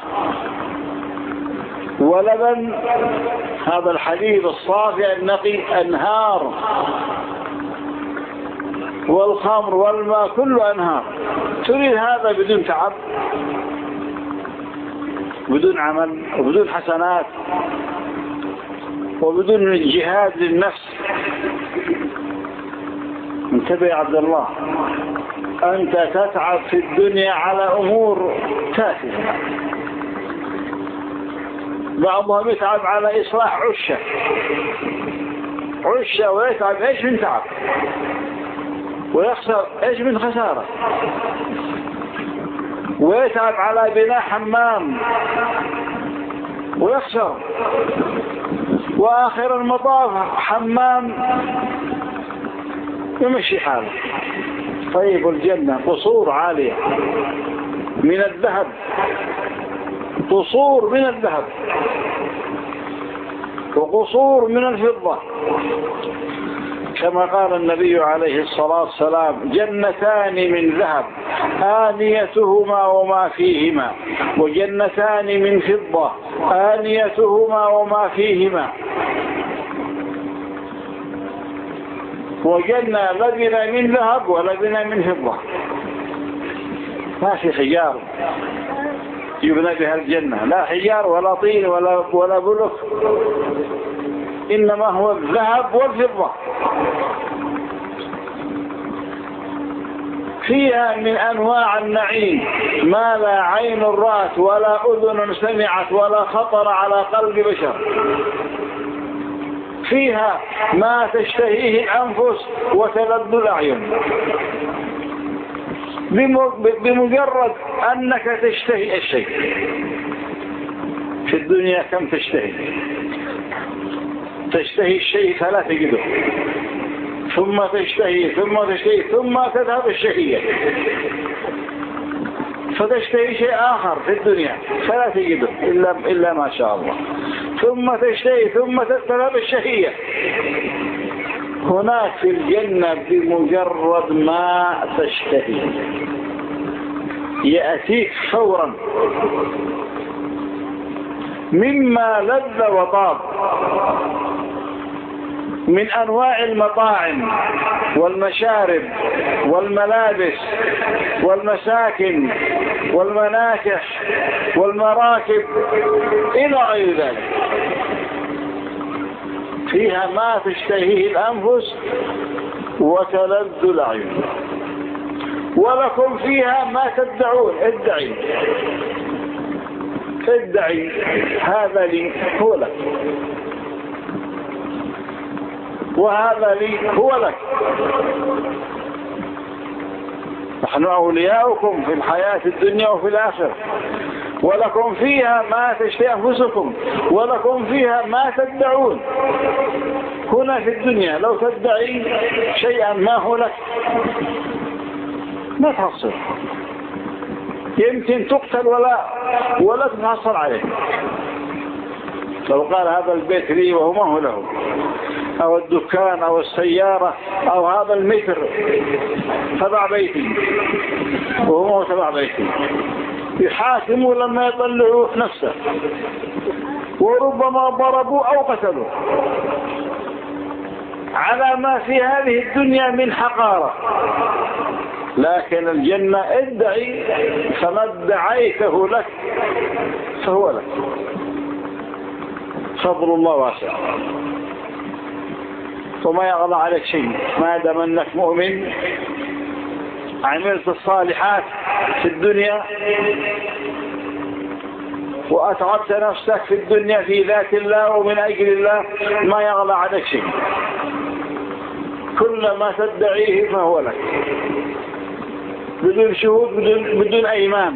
ولبن، هذا الحليب الصافي النقي، أنهار، والخمر والماء كله أنهار. تريد هذا بدون تعب، بدون عمل، وبدون حسنات، وبدون جهاد للنفس. انتبه يا عبد الله، أنت تتعب في الدنيا على أمور تافهة. بعضهم يتعب على إصلاح عشة عشة ويتعب إيش من تعب، ويخسر إيش من خسارة. ويتعب على بناء حمام ويخسر، وآخر المطاف حمام يمشي حاله. طيب الجنة قصور عالية من الذهب، قصور من الذهب وقصور من الفضة، كما قال النبي عليه الصلاة والسلام: جنتان من ذهب آنيتهما وما فيهما، وجنتان من فضة آنيتهما وما فيهما. وجنة لبن من ذهب ولبن من فضة، ما في حجار يبنى بها الجنة، لا حجار ولا طين ولا ولا بلك، إنما هو الذهب والفضة. فيها من أنواع النعيم ما لا عين رأت ولا أذن سمعت ولا خطر على قلب بشر. فيها ما تشتهيه الأنفس وتلذ الأعين، بمجرد أنك تشتهي الشيء. في الدنيا كم تشتهي؟ تشتهي الشيء فلا تجده، ثم تشتهي ثم تشتهي ثم تذهب الشهية، فتشتهي شيء آخر في الدنيا فلا تجده إلا, إلا ما شاء الله، ثم تشتهي ثم تذهب الشهية. هناك في الجنة بمجرد ما تشتهي يأتيك فورا مما لذ وطاب من أنواع المطاعم والمشارب والملابس والمساكن والمناكح والمراكب إلى غير ذلك. فيها ما تشتهيه الأنفس وتلذ الأعين، ولكم فيها ما تدعون. ادعي ادعي هذا لي هو لك، وهذا لي هو لك. نحن أولياؤكم في الحياة الدنيا وفي الآخرة، ولكم فيها ما تشتهي أنفسكم ولكم فيها ما تدعون. هنا في الدنيا لو تدعي شيئا ما هو لك ما تحصل، يمكن تقتل ولا ولا تتحصل عليه. لو قال هذا البيت لي وهو ما هو له، أو الدكان أو السيارة أو هذا المتر تبع بيتي وهو ما هو تبع بيتي، يحاكموا لما يطلعوا نفسه، وربما ضربوا أو قتلوا. على ما في هذه الدنيا من حقارة، لكن الجنة ادعي، فما ادعيته لك فهو لك. فضل الله واسع، وما يغضى عليك شيء ما دام انك مؤمن عملت الصالحات في الدنيا وأتعبت نفسك في الدنيا في ذات الله ومن أجل الله، ما يغضى عليك شيء. كل ما تدعيه فهو لك بدون شهود، بدون, بدون أيمان.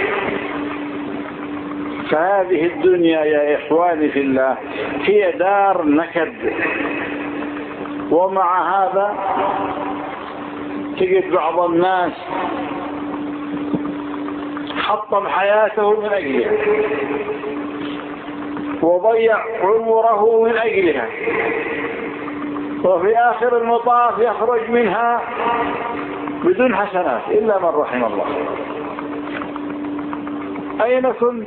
فهذه الدنيا يا إخواني في الله هي دار نكد، ومع هذا تجد بعض الناس حطم حياته من أجلها وضيع عمره من أجلها، وفي آخر المطاف يخرج منها بدون حسنات إلا من رحم الله. أين كنت؟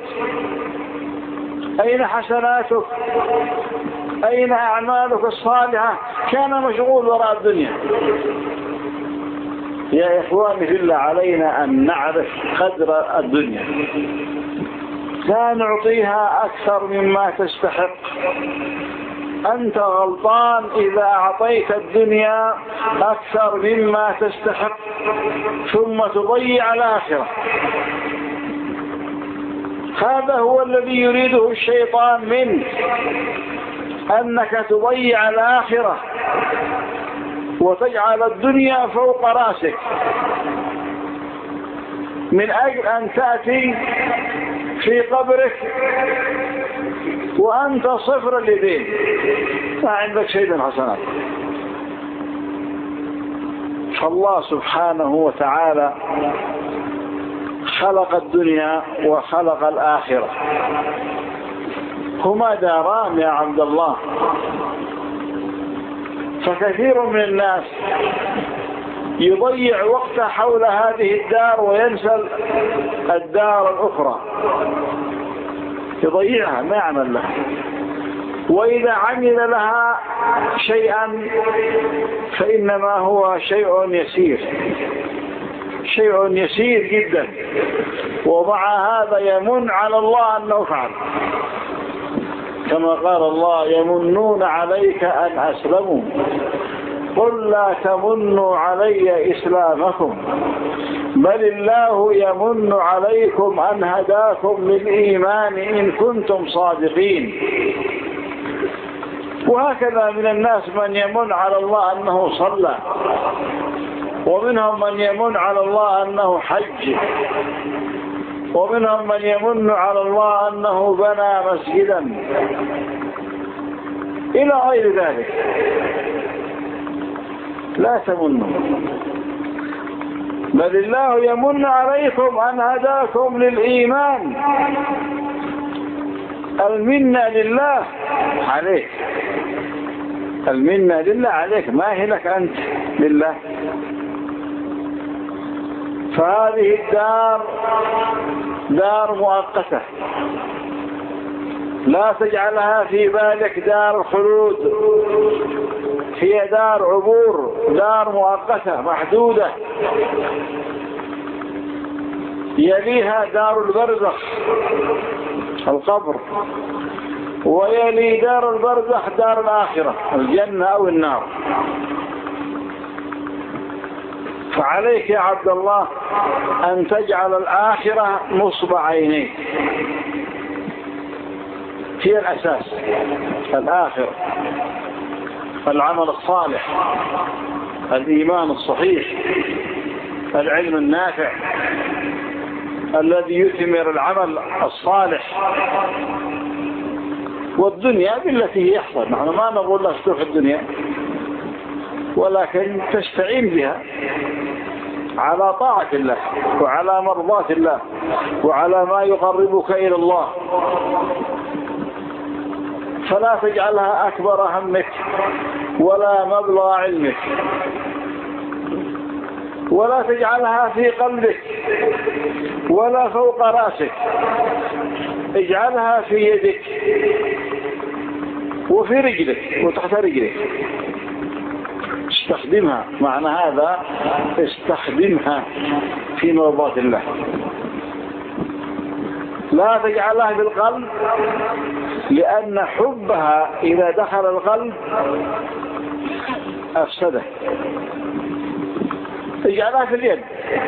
أين حسناتك؟ أين أعمالك الصالحة؟ كان مشغول وراء الدنيا. يا إخواني في الله، علينا أن نعرف قدر الدنيا، لا نعطيها أكثر مما تستحق. أنت غلطان إذا أعطيت الدنيا أكثر مما تستحق ثم تضيع الآخرة. هذا هو الذي يريده الشيطان منك، أنك تضيع الآخرة وتجعل الدنيا فوق راسك من أجل أن تأتي في قبرك وأنت صفر اليدين، ما عندك شيء من حسنات. فالله سبحانه وتعالى خلق الدنيا وخلق الآخرة، هما داران يا عبد الله. فكثير من الناس يضيع وقته حول هذه الدار وينسى الدار الأخرى، يضيعها ما يعمل لها، وإذا عمل لها شيئا فإنما هو شيء يسير، شيء يسير جدا، ومع هذا يمن على الله أنه فعل، كما قال الله: يمنون عليك أن أسلموا قل لا تمنوا علي إسلامكم بل الله يمن عليكم أن هداكم للإيمان إن كنتم صادقين. وهكذا من الناس من يمن على الله أنه صلى، ومنهم من يمن على الله أنه حج، ومنهم من يمن على الله أنه بنى مسجدا إلى غير ذلك. لا تمنوا بل الله يمن عليكم أن هداكم للإيمان. المنة لله عليك، المنة لله عليك، ما هي لك أنت، لله. فهذه الدار دار مؤقتة، لا تجعلها في بالك دار الخلود، هي دار عبور، دار مؤقتة محدودة. يليها دار البرزخ القبر، ويلي دار البرزخ دار الآخرة الجنة أو النار. فعليك يا عبد الله أن تجعل الآخرة نصب عينيك، هي الأساس. الآخرة العمل الصالح، الإيمان الصحيح، العلم النافع الذي يثمر العمل الصالح، والدنيا بالتي هي أحسن. نحن ما نقول لك تروح الدنيا، ولكن تستعين بها على طاعة الله وعلى مرضاة الله وعلى ما يقربك إلى الله. فلا تجعلها أكبر همك ولا مبلغ علمك، ولا تجعلها في قلبك ولا فوق رأسك، اجعلها في يدك وفي رجلك وتحت رجلك. استخدمها، معنى هذا استخدمها في مرضاة الله، لا تجعلها بالقلب، لأن حبها إذا دخل القلب أفسده. اجعلها في اليد،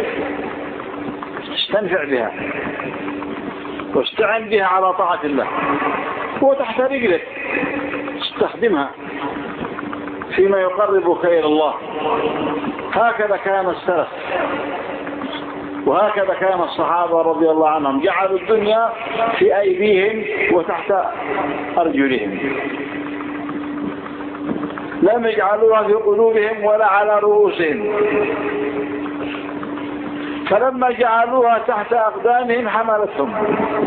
استنفع بها واستعن بها على طاعة الله، وتحت رجلك استخدمها فيما يقربك إلى الله. هكذا كان السلف، وهكذا كان الصحابة رضي الله عنهم، جعلوا الدنيا في أيديهم وتحت أرجلهم، لم يجعلوها في قلوبهم ولا على رؤوسهم. فلما جعلوها تحت أقدامهم حملتهم.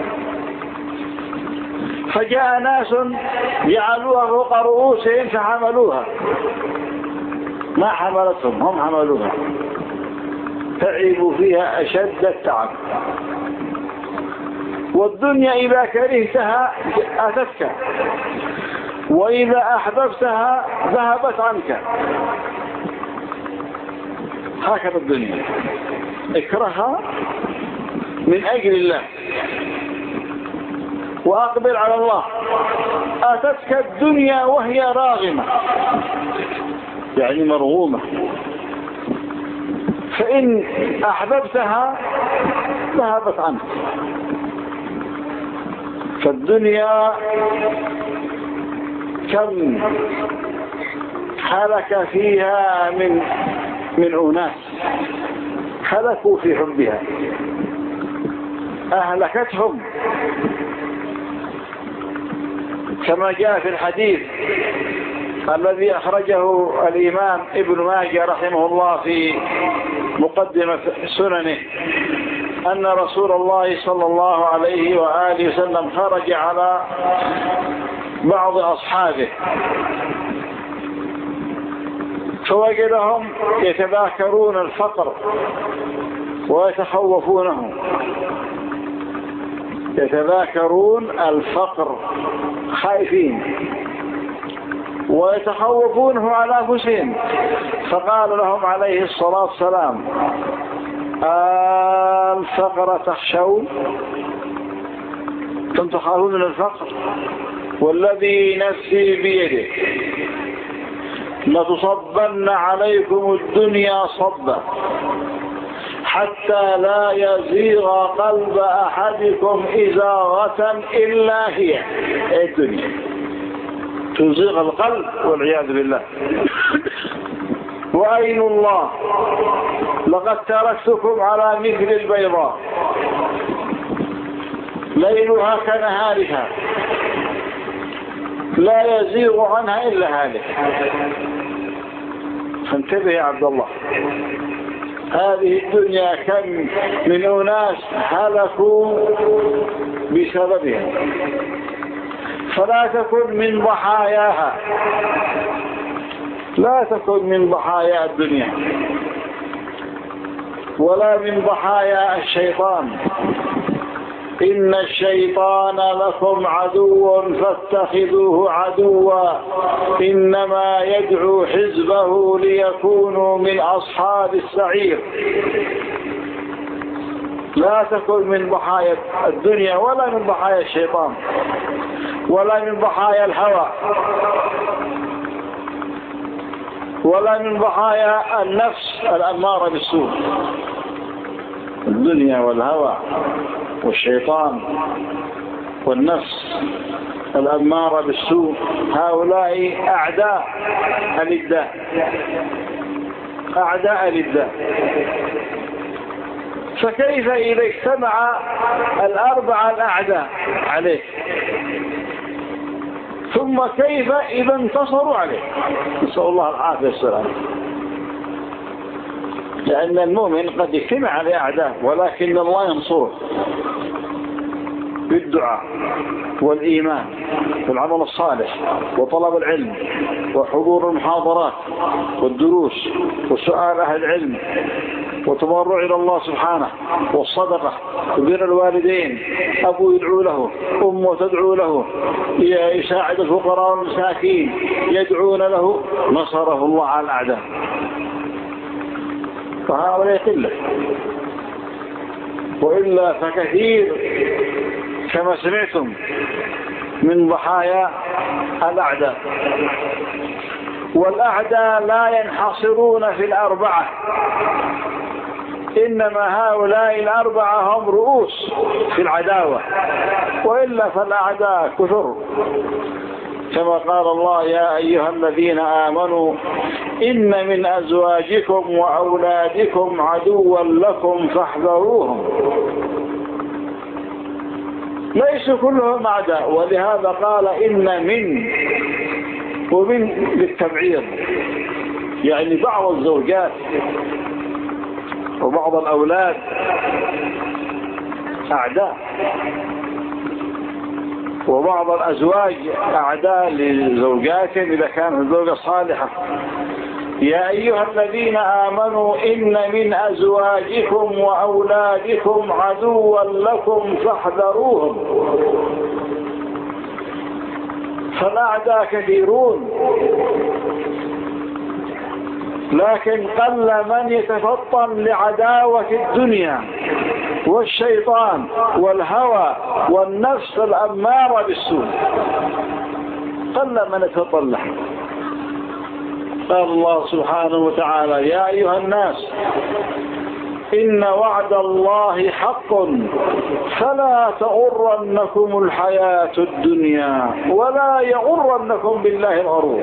فجاء ناس جعلوها فوق رؤوسهم فحملوها، ما حملتهم، هم حملوها، تعبوا فيها أشد التعب. والدنيا إذا كرهتها أتتك، وإذا أحببتها ذهبت عنك. هكذا الدنيا، اكرهها من أجل الله وأقبل على الله. أتتك الدنيا وهي راغمة، يعني مرغومة، فإن أحببتها ذهبت عنك. فالدنيا كم هلك فيها من من أناس هلكوا في حبها، أهلكتهم، كما جاء في الحديث الذي أخرجه الإمام ابن ماجه رحمه الله في مقدمة سننه، أن رسول الله صلى الله عليه وآله وسلم خرج على بعض أصحابه فوجدهم يتذاكرون الفقر ويتخوفونه، يتذاكرون الفقر خائفين ويتخوفونه على أنفسهم. فقال لهم عليه الصلاة والسلام: الفقر تخشون؟ أنتم تخافون من الفقر؟ والذي نفسي بيده لتصبن عليكم الدنيا صبا حتى لا يزيغ قلب أحدكم إزاغة إلا هي. الدنيا تزيغ القلب والعياذ بالله. وأين الله لقد تركتكم على مثل البيضاء ليلها كنهارها لا يزيغ عنها إلا هالك. فانتبه يا عبد الله، هذه الدنيا كم من أناس هلكوا بسببها. فلا تكن من ضحاياها، لا تكن من ضحايا الدنيا ولا من ضحايا الشيطان. إن الشيطان لكم عدو فاتخذوه عدوا إنما يدعو حزبه ليكونوا من أصحاب السعير. لا تكن من ضحايا الدنيا ولا من ضحايا الشيطان ولا من ضحايا الهوى ولا من ضحايا النفس الأمارة بالسوء. الدنيا والهوى والشيطان والنفس الأمارة بالسوء هؤلاء أعداء للداء، أعداء للداء. فكيف إذا اجتمع الأربعة الأعداء عليه؟ ثم كيف إذا انتصروا عليه؟ نسأل الله العافية والسلام. لأن المؤمن قد يجتمع على أعداء ولكن الله ينصره. بالدعاء والإيمان والعمل الصالح وطلب العلم وحضور المحاضرات والدروس وسؤال أهل العلم وتضرع إلى الله سبحانه والصدقة وبر الوالدين، أبو يدعو له، أمه تدعو له، يساعد الفقراء والمساكين، يدعون له، نصره الله على الأعداء. فهؤلاء قلة، وإلا فكثير كما سمعتم من ضحايا الأعداء. والأعداء لا ينحصرون في الأربعة، إنما هؤلاء الأربعة هم رؤوس في العداوة، وإلا فالأعداء كثر، كما قال الله: يا أيها الذين آمنوا إن من أزواجكم وأولادكم عدوا لكم فاحذروهم. ليسوا كلهم أعداء، ولهذا قال إن من، ومن للتبعير، يعني بعض الزوجات وبعض الأولاد أعداء، وبعض الأزواج أعداء لزوجاتهم إذا كانت الزوجة صالحة. يا أيها الذين آمنوا إن من أزواجكم وأولادكم عدوا لكم فاحذروهم. فالأعداء كثيرون، لكن قل من يتفطن لعداوة الدنيا والشيطان والهوى والنفس الأمارة بالسوء، قل من يتفطن له. قال الله سبحانه وتعالى: يا أيها الناس إن وعد الله حق فلا تغرنكم الحياة الدنيا ولا يغرنكم بالله الغرور.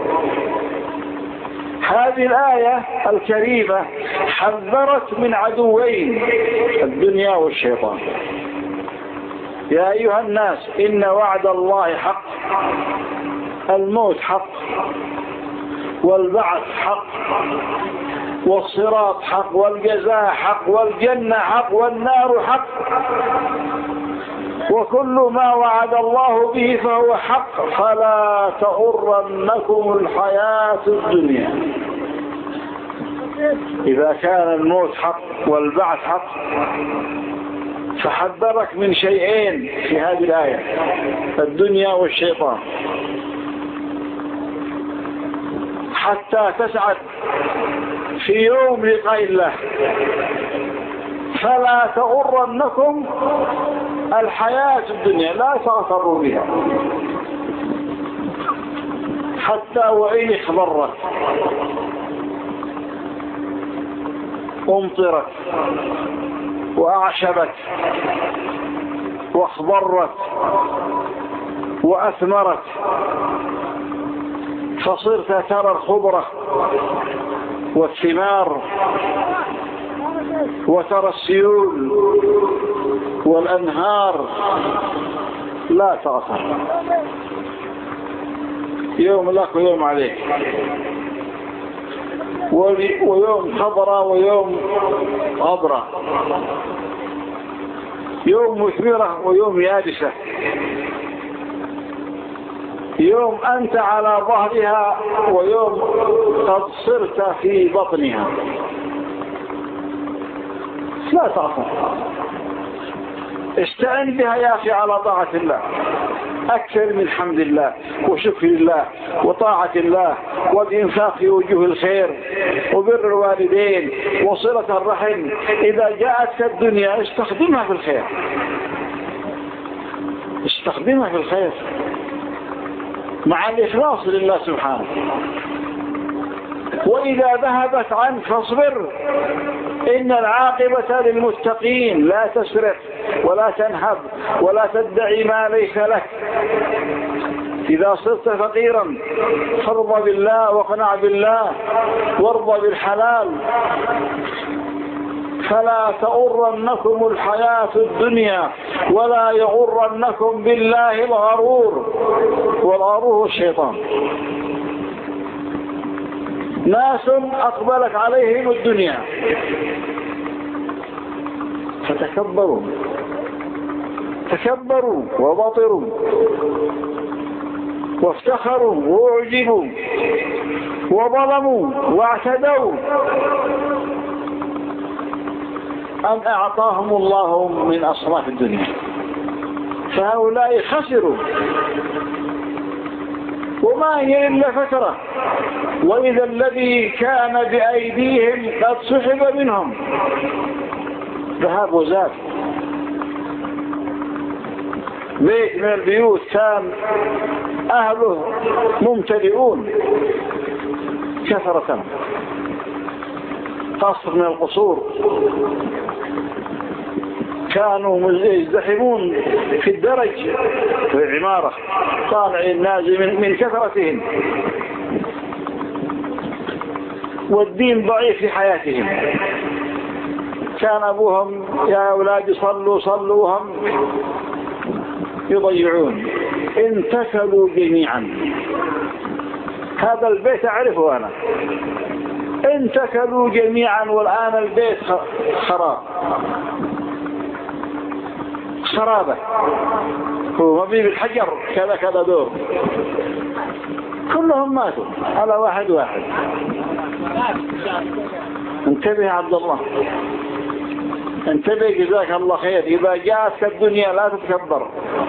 هذه الآية الكريمة حذرت من عدوين، الدنيا والشيطان. يا أيها الناس إن وعد الله حق، الموت حق، والبعث حق، والصراط حق، والجزاء حق، والجنة حق، والنار حق، وكل ما وعد الله به فهو حق، فلا تغرنكم الحياة الدنيا. إذا كان الموت حق والبعث حق، فحذرك من شيئين في هذه الآية: الدنيا والشيطان، حتى تسعد في يوم لقاء الله. فلا تغرنكم الحياة الدنيا، لا تغتروا بها، حتى وإن اخضرت امطرت وأعشبت واخضرت وأثمرت، فصرت ترى الخضرة والثمار، وترى السيول والأنهار، لا تغتر. يوم لك ويوم عليك، ويوم خضرة ويوم غبرة، يوم مثمرة ويوم يابسة، يوم أنت على ظهرها ويوم قد صرت في بطنها. لا تغفر، استعن بها يا أخي على طاعة الله، أكثر من حمد الله وشكر الله وطاعة الله والإنفاق في وجوه الخير وبر الوالدين وصلة الرحم. إذا جاءتك الدنيا استخدمها في الخير، استخدمها في الخير مع الإخلاص لله سبحانه. وإذا ذهبت عنك فاصبر، إن العاقبة للمتقين. لا تسرق ولا تنهب ولا تدعي ما ليس لك. إذا صرت فقيرا فارض بالله واقنع بالله وارض بالحلال. فلا تغرنكم الحياة الدنيا ولا يغرنكم بالله الغرور، والغرور الشيطان. ناس أقبلت عليهم الدنيا فتكبروا تكبروا وبطروا وافتخروا واعجبوا وظلموا واعتدوا، أم أعطاهم الله من أصناف الدنيا؟ فهؤلاء خسروا، وما هي إلا فترة، وإذا الذي كان بأيديهم قد سحب منهم ذهب وزاد. بيت من البيوت كان أهله ممتلئون كثرة، قصر من القصور كانوا يزدحمون في الدرج في العمارة، طالع النازل من كثرتهم، والدين ضعيف في حياتهم. كان أبوهم يا أولاد صلوا صلوا وهم يضيعون، انتكلوا جميعا. هذا البيت أعرفه أنا، انتكلوا جميعا، والآن البيت خراب خرابة، هو مبني بالحجر كذا كذا دور، كلهم ماتوا على واحد واحد. انتبه يا عبد الله، انتبه جزاك الله خير. إذا جاءتك الدنيا لا تتكبر،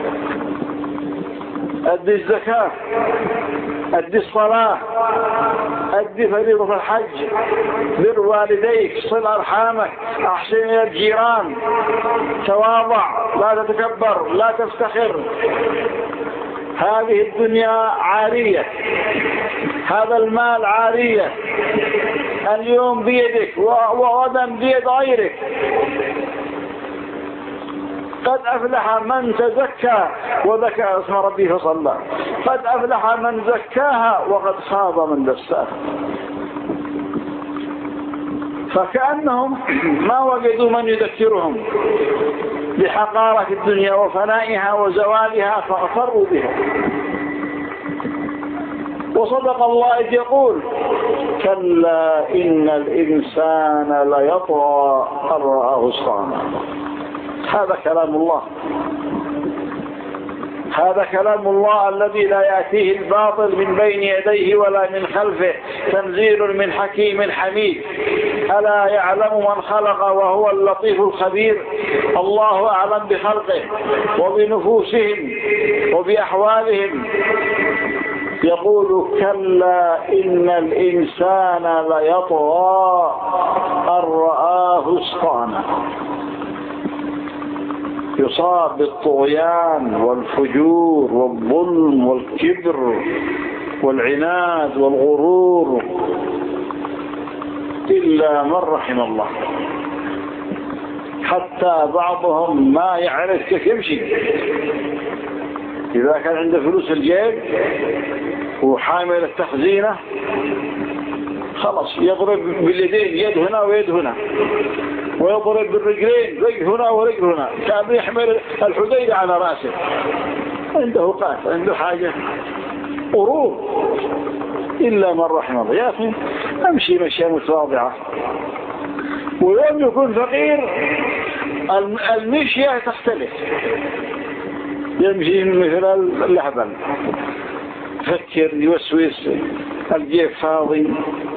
أدي الزكاة، أدي الصلاة، أدي فريضة الحج، بر والديك، صل أرحامك، أحسن إلى الجيران، تواضع، لا تتكبر، لا تفتخر. هذه الدنيا عارية، هذا المال عارية، اليوم بيدك وغدا بيد غيرك. قد أفلح من تزكى وذكر اسم ربه فصلى، قد أفلح من زكاها وقد خاب من دساها. فكأنهم ما وجدوا من يذكرهم بحقارة الدنيا وفنائها وزوالها فأفروا بها. وصدق الله إذ يقول كلا إن الإنسان ليطغى أن رآه استغنى. هذا كلام الله، هذا كلام الله الذي لا يأتيه الباطل من بين يديه ولا من خلفه، تنزيل من حكيم حميد. ألا يعلم من خلق وهو اللطيف الخبير. الله أعلم بخلقه وبنفوسهم وبأحوالهم. يقول كلا إن الإنسان ليطغى أن رآه استغنى. يصاب بالطغيان والفجور والظلم والكبر والعناد والغرور إلا من رحم الله. حتى بعضهم ما يعرف كيف يمشي. إذا كان عنده فلوس الجيب وحامل التخزينة خلاص يضرب باليدين، يد هنا ويد هنا، ويضرب بالرجلين، رجل هنا ورجل هنا، كان يحمل الحديدة على رأسه. عنده قات، عنده حاجة، غرور. إلا من رحم الله. يا أخي أمشي مشية متواضعة. ويوم يكون فقير المشية تختلف، يمشي مثل اللهبل، فكر يوسوس، الجيب فاضي،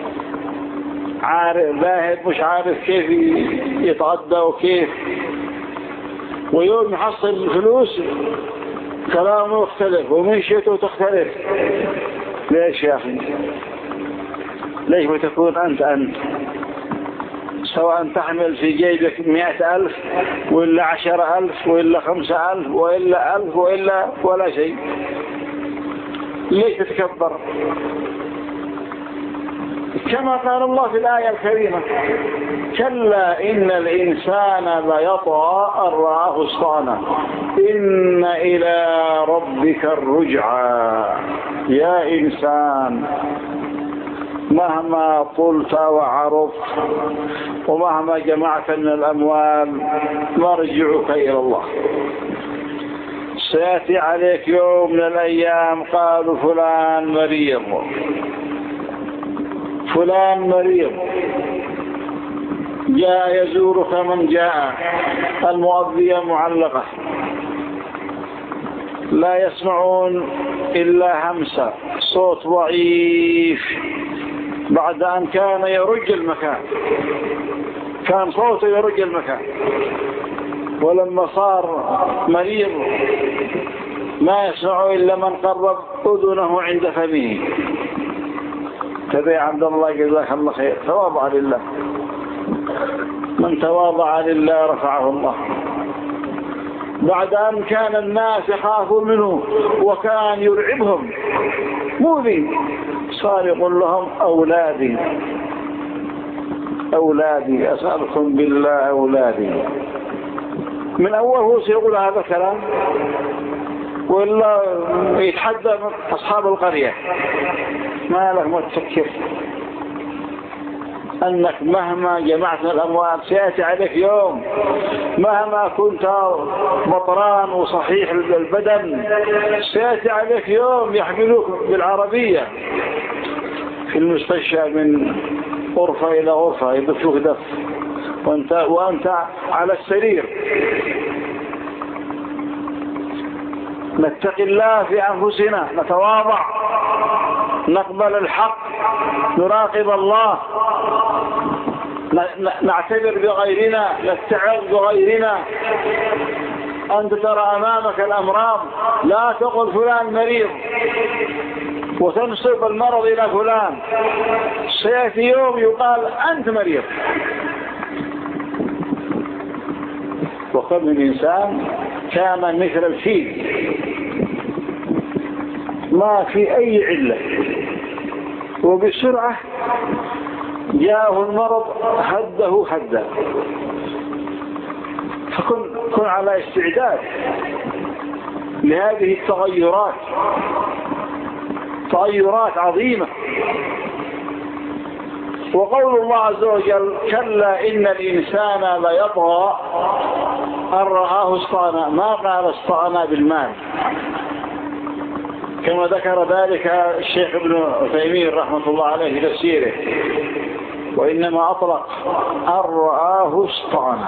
عارف لاهب مش عارف كيف يتغدى وكيف. ويوم يحصل الفلوس كلامه يختلف ومشيته تختلف. ليش يا أخي؟ ليش ما تكون أنت أنت سواء تحمل في جيبك مئة ألف وإلا عشر ألف وإلا خمسة ألف وإلا ألف وإلا ولا شيء؟ ليش تتكبر؟ كما قال الله في الآية الكريمة كلا إن الإنسان ليطغى أن رآه استغنى إن إلى ربك الرجعى. يا إنسان مهما طلت وعرفت ومهما جمعت من الأموال مرجعك إلى الله. سيأتي عليك يوم من الأيام قالوا فلان مريض، فلان مريض، جاء يزورك من جاء، المؤذية معلقة، لا يسمعون إلا همسة، صوت ضعيف، بعد أن كان يرج المكان، كان صوته يرج المكان، ولما صار مريض ما يسمع إلا من قرب أذنه عند فمه. كذا يا عبد الله جزاك الله خير، تواضع لله، من تواضع لله رفعه الله. بعد أن كان الناس يخافوا منه وكان يرعبهم مؤذي، صار يقول لهم أولادي أولادي أسألكم بالله أولادي. من أول هو سيقول هذا الكلام، ولا يتحدى أصحاب القرية، ما لك ما تفكر أنك مهما جمعت الأموال سيأتي عليك يوم، مهما كنت بطران وصحيح البدن سيأتي عليك يوم يحملوك بالعربية في المستشفى من غرفة إلى غرفة، يدفوك دف وأنت, وأنت على السرير. نتقي الله في أنفسنا، نتواضع، نقبل الحق، نراقب الله، نعتبر بغيرنا، نتعظ بغيرنا. أنت ترى أمامك الأمراض، لا تقل فلان مريض وتنسب المرض إلى فلان، سيأتي يوم يقال أنت مريض. وكم من إنسان كان مثل الفيل ما في أي علة، وبسرعة جاءه المرض هده هدا. فكن كن على استعداد لهذه التغيرات، تغيرات عظيمة. وقول الله عز وجل كلا إن الإنسان ليطغى أن رآه استغنى، ما قال استغنى بالمال كما ذكر ذلك الشيخ ابن تيمية رحمة الله عليه في تفسيره، وإنما أطلق أن رآه استغنى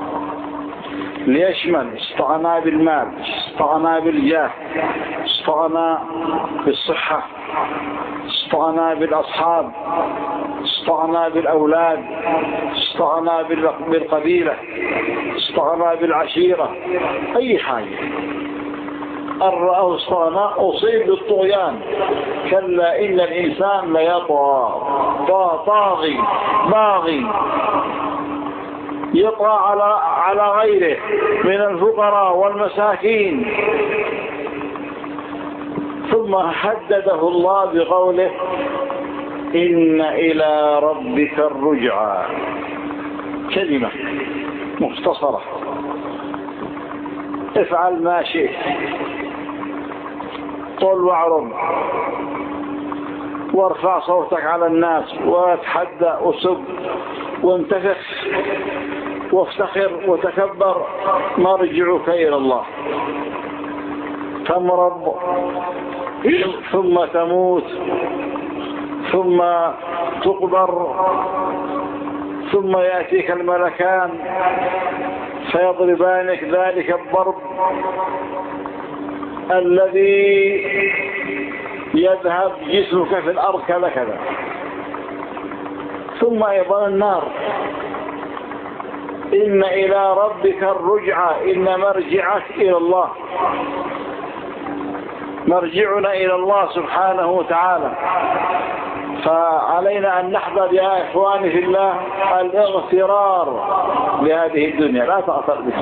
ليشمل استغنى بالمال، استغنى بالجاه، استغنى بالصحة، استغنى بالأصحاب، استغنى بالأولاد، استغنى بالقبيلة، استغنى بالعشيرة، أي حاجة. أن رآه استغنى أصيب بالطغيان. كلا إن الإنسان ليطغى، طاغي باغي، يطغى على على غيره من الفقراء والمساكين. ثم حدده الله بقوله إن إلى ربك الرجعى، كلمة مختصرة، افعل ما شئت، طل واعرض، وارفع صوتك على الناس، واتحدى وسب وانتفخ وافتخر وتكبر، مرجعك إلى الله. تمرض ثم تموت ثم تقبر، ثم يأتيك الملكان فيضربانك ذلك الضرب الذي يذهب جسمك في الأرض كذا كذا. ثم أيضا النار. إن إلى ربك الرجعى، إن مرجعك إلى الله، مرجعنا إلى الله سبحانه وتعالى. فعلينا أن نحذر يا إخواني في الله الاغترار بهذه الدنيا، لا تغتر بها،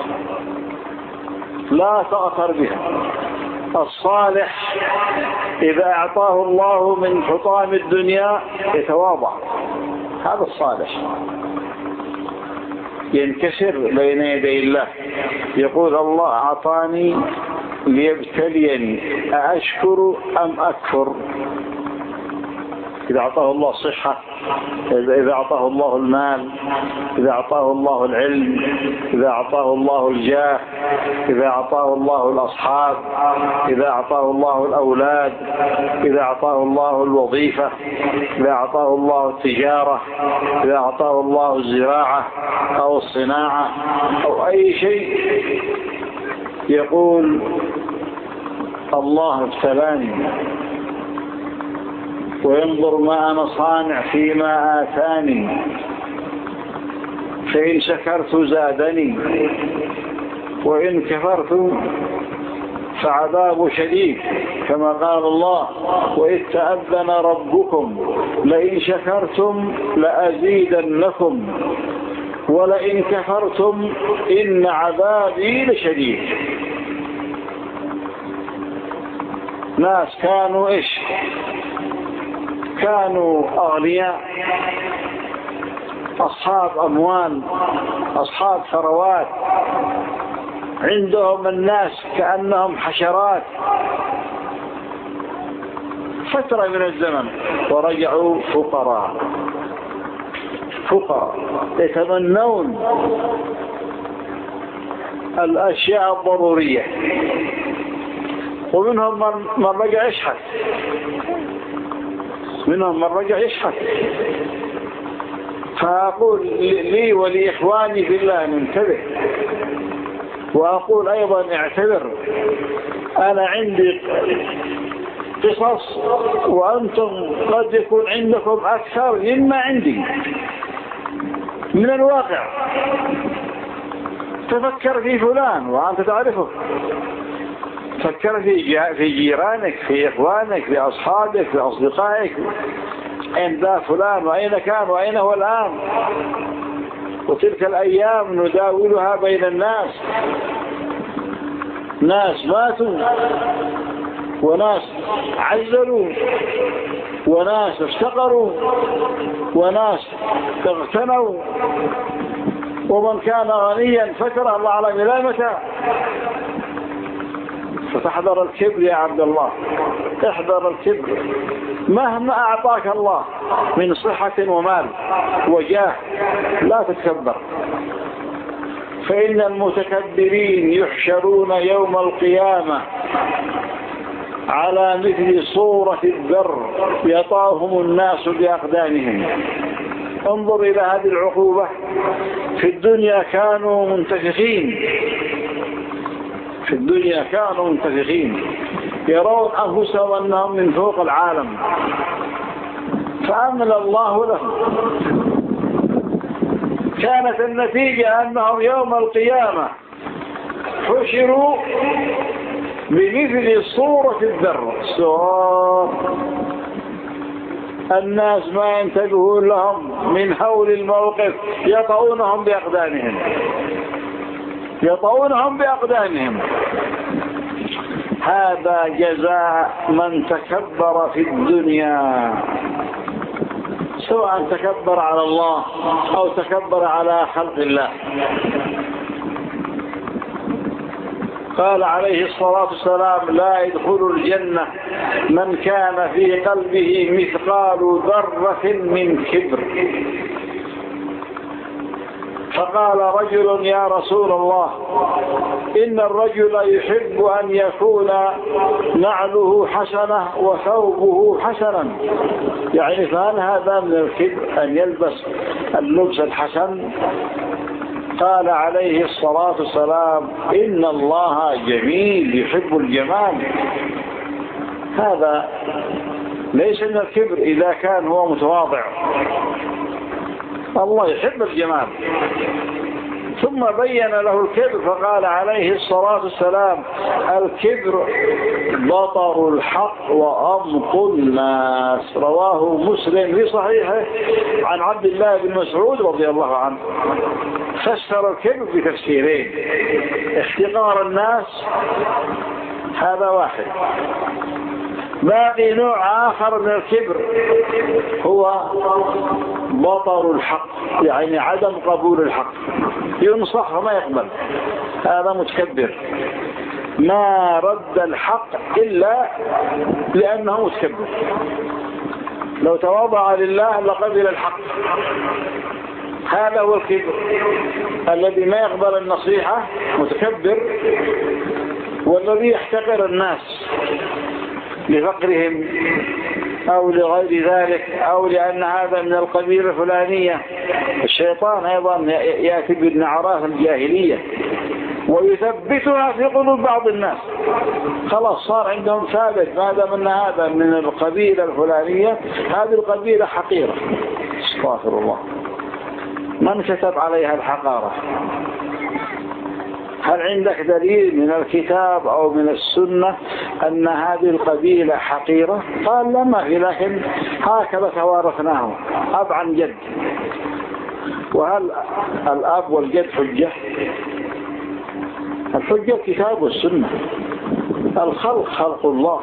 لا تغتر بها. الصالح إذا أعطاه الله من حطام الدنيا يتواضع، هذا الصالح ينكسر بين يدي الله، يقول الله أعطاني ليبتليني أأشكر أم أكفر. إذا أعطاه الله الصحة، إذا أعطاه الله المال، إذا أعطاه الله العلم، إذا أعطاه الله الجاه، إذا أعطاه الله الأصحاب، إذا أعطاه الله الأولاد، إذا أعطاه الله الوظيفة، إذا أعطاه الله التجارة، إذا أعطاه الله الزراعة أو الصناعة أو أي شيء، يقول الله ابتلاني وينظر ما أنا صانع فيما آتاني، فإن شكرت زادني وإن كفرت فعذاب شديد، كما قال الله: وإذ تأذن ربكم لئن شكرتم لأزيدن لكم ولئن كفرتم إن عذابي لشديد. ناس كانوا إيش؟ كانوا أغنياء، أصحاب أموال، أصحاب ثروات، عندهم الناس كأنهم حشرات فترة من الزمن ورجعوا فقراء فقراء يتمنون الأشياء الضرورية. ومنهم من رجع يشحت منهم من رجع يشحت فأقول لي ولإخواني في الله ننتبه، وأقول أيضا اعتبر، أنا عندي قصص وأنتم قد يكون عندكم أكثر مما عندي من الواقع. تفكر في فلان وأنت تعرفه، فكر في في جيرانك، في إخوانك، في أصحابك، في أصدقائك. أين ذا فلان وأين كان وأين هو الآن؟ وتلك الأيام نداولها بين الناس، ناس ماتوا وناس عزلوا وناس افتقروا وناس اغتنوا، ومن كان غنيا فكر الله على ملامته. فتحذر الكبر يا عبد الله، احذر الكبر مهما أعطاك الله من صحة ومال وجاه، لا تتكبر، فإن المتكبرين يحشرون يوم القيامة على مثل صورة الذر يطاهم الناس بأقدامهم. انظر إلى هذه العقوبة. في الدنيا كانوا منتفخين في الدنيا كانوا منتفخين يرون أنفسهم أنهم من فوق العالم، فأمل الله لهم. كانت النتيجة أنهم يوم القيامة حشروا بمثل صورة الذر. الناس ما ينتبهون لهم من حول الموقف، يطعونهم بأقدامهم يطعونهم بأقدامهم. هذا جزاء من تكبر في الدنيا، سواء تكبر على الله أو تكبر على خلق الله. قال عليه الصلاة والسلام: لا يدخل الجنة من كان في قلبه مثقال ذرة من كبر. فقال رجل: يا رسول الله، إن الرجل يحب أن يكون نعله حسنة وثوبه حسنا، يعني فهل هذا من الكبر أن يلبس اللبس الحسن؟ قال عليه الصلاة والسلام: إن الله جميل يحب الجمال. هذا ليس من الكبر إذا كان هو متواضع، الله يحب الجمال. ثم بين له الكبر فقال عليه الصلاة والسلام: الكبر بطر الحق وأمط الناس. رواه مسلم في صحيحه عن عبد الله بن مسعود رضي الله عنه. فسر الكبر بتفسيرين: احتقار الناس، هذا واحد. باقي نوع آخر من الكبر هو بطر الحق، يعني عدم قبول الحق، ينصح وما يقبل، هذا متكبر، ما رد الحق إلا لأنه متكبر. لو تواضع لله لقبل الحق. هذا هو الكبر الذي ما يقبل النصيحة، متكبر. والذي يحتقر الناس لفقرهم أو لغير ذلك، أو لأن هذا من القبيلة الفلانية. الشيطان أيضا يأتي بالنعرات الجاهلية ويثبتها في قلوب بعض الناس. خلاص صار عندهم ثابت ما دام ان هذا من القبيلة الفلانية، هذه القبيلة حقيرة. استغفر الله، من كتب عليها الحقارة؟ هل عندك دليل من الكتاب أو من السنة أن هذه القبيلة حقيرة؟ قال لا ما في، لكن هكذا توارثناه أب عن جد. وهل الأب والجد حجة؟ الحجة الكتاب والسنة. الخلق خلق الله،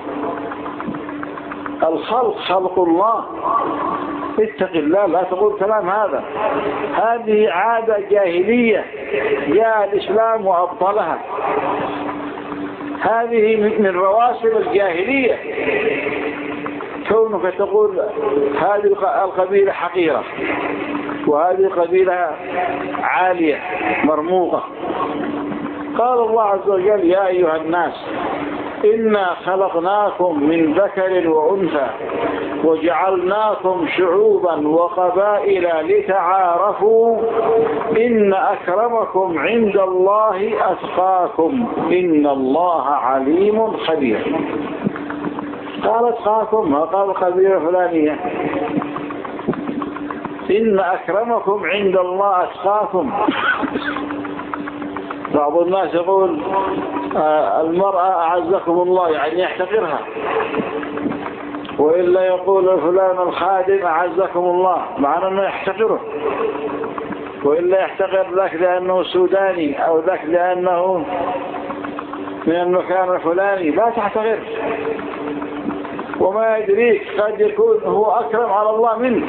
الخلق خلق الله. اتق الله، لا تقول كلام هذا. هذه عادة جاهلية جاء الإسلام وأبطلها. هذه من رواسب الجاهلية، كونك تقول هذه القبيلة حقيرة وهذه القبيلة عالية مرموقة. قال الله عز وجل يا أيها الناس إنا خلقناكم من ذكر وأنثى وجعلناكم شعوبا وقبائل لتعارفوا إن أكرمكم عند الله أتقاكم إن الله عليم خبير. قال أتقاكم، ما قال قبيلة فلانية. إن أكرمكم عند الله أتقاكم. بعض الناس يقول المرأة أعزكم الله، يعني يحتقرها. وإلا يقول فلان الخادم أعزكم الله، معنى أنه يحتقره. وإلا يحتقر ذاك لأنه سوداني أو ذاك لأنه من المكان الفلاني. لا تحتقر، وما يدريك قد يكون هو أكرم على الله منك.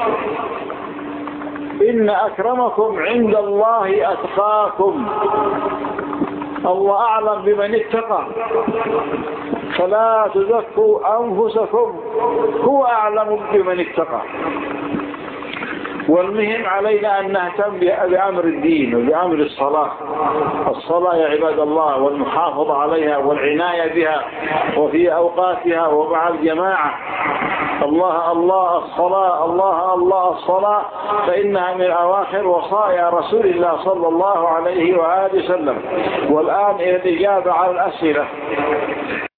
إن أكرمكم عند الله أتقاكم. الله أعلم بمن اتقى، فلا تزكوا أنفسكم، هو أعلم بمن اتقى. والمهم علينا أن نهتم بأمر الدين وبأمر الصلاة. الصلاة يا عباد الله، والمحافظة عليها والعناية بها وفي أوقاتها ومع الجماعة. الله الله الصلاة، الله الله الصلاة، فإنها من أواخر وصايا رسول الله صلى الله عليه وآله وسلم. والآن إلى الإجابة على الأسئلة.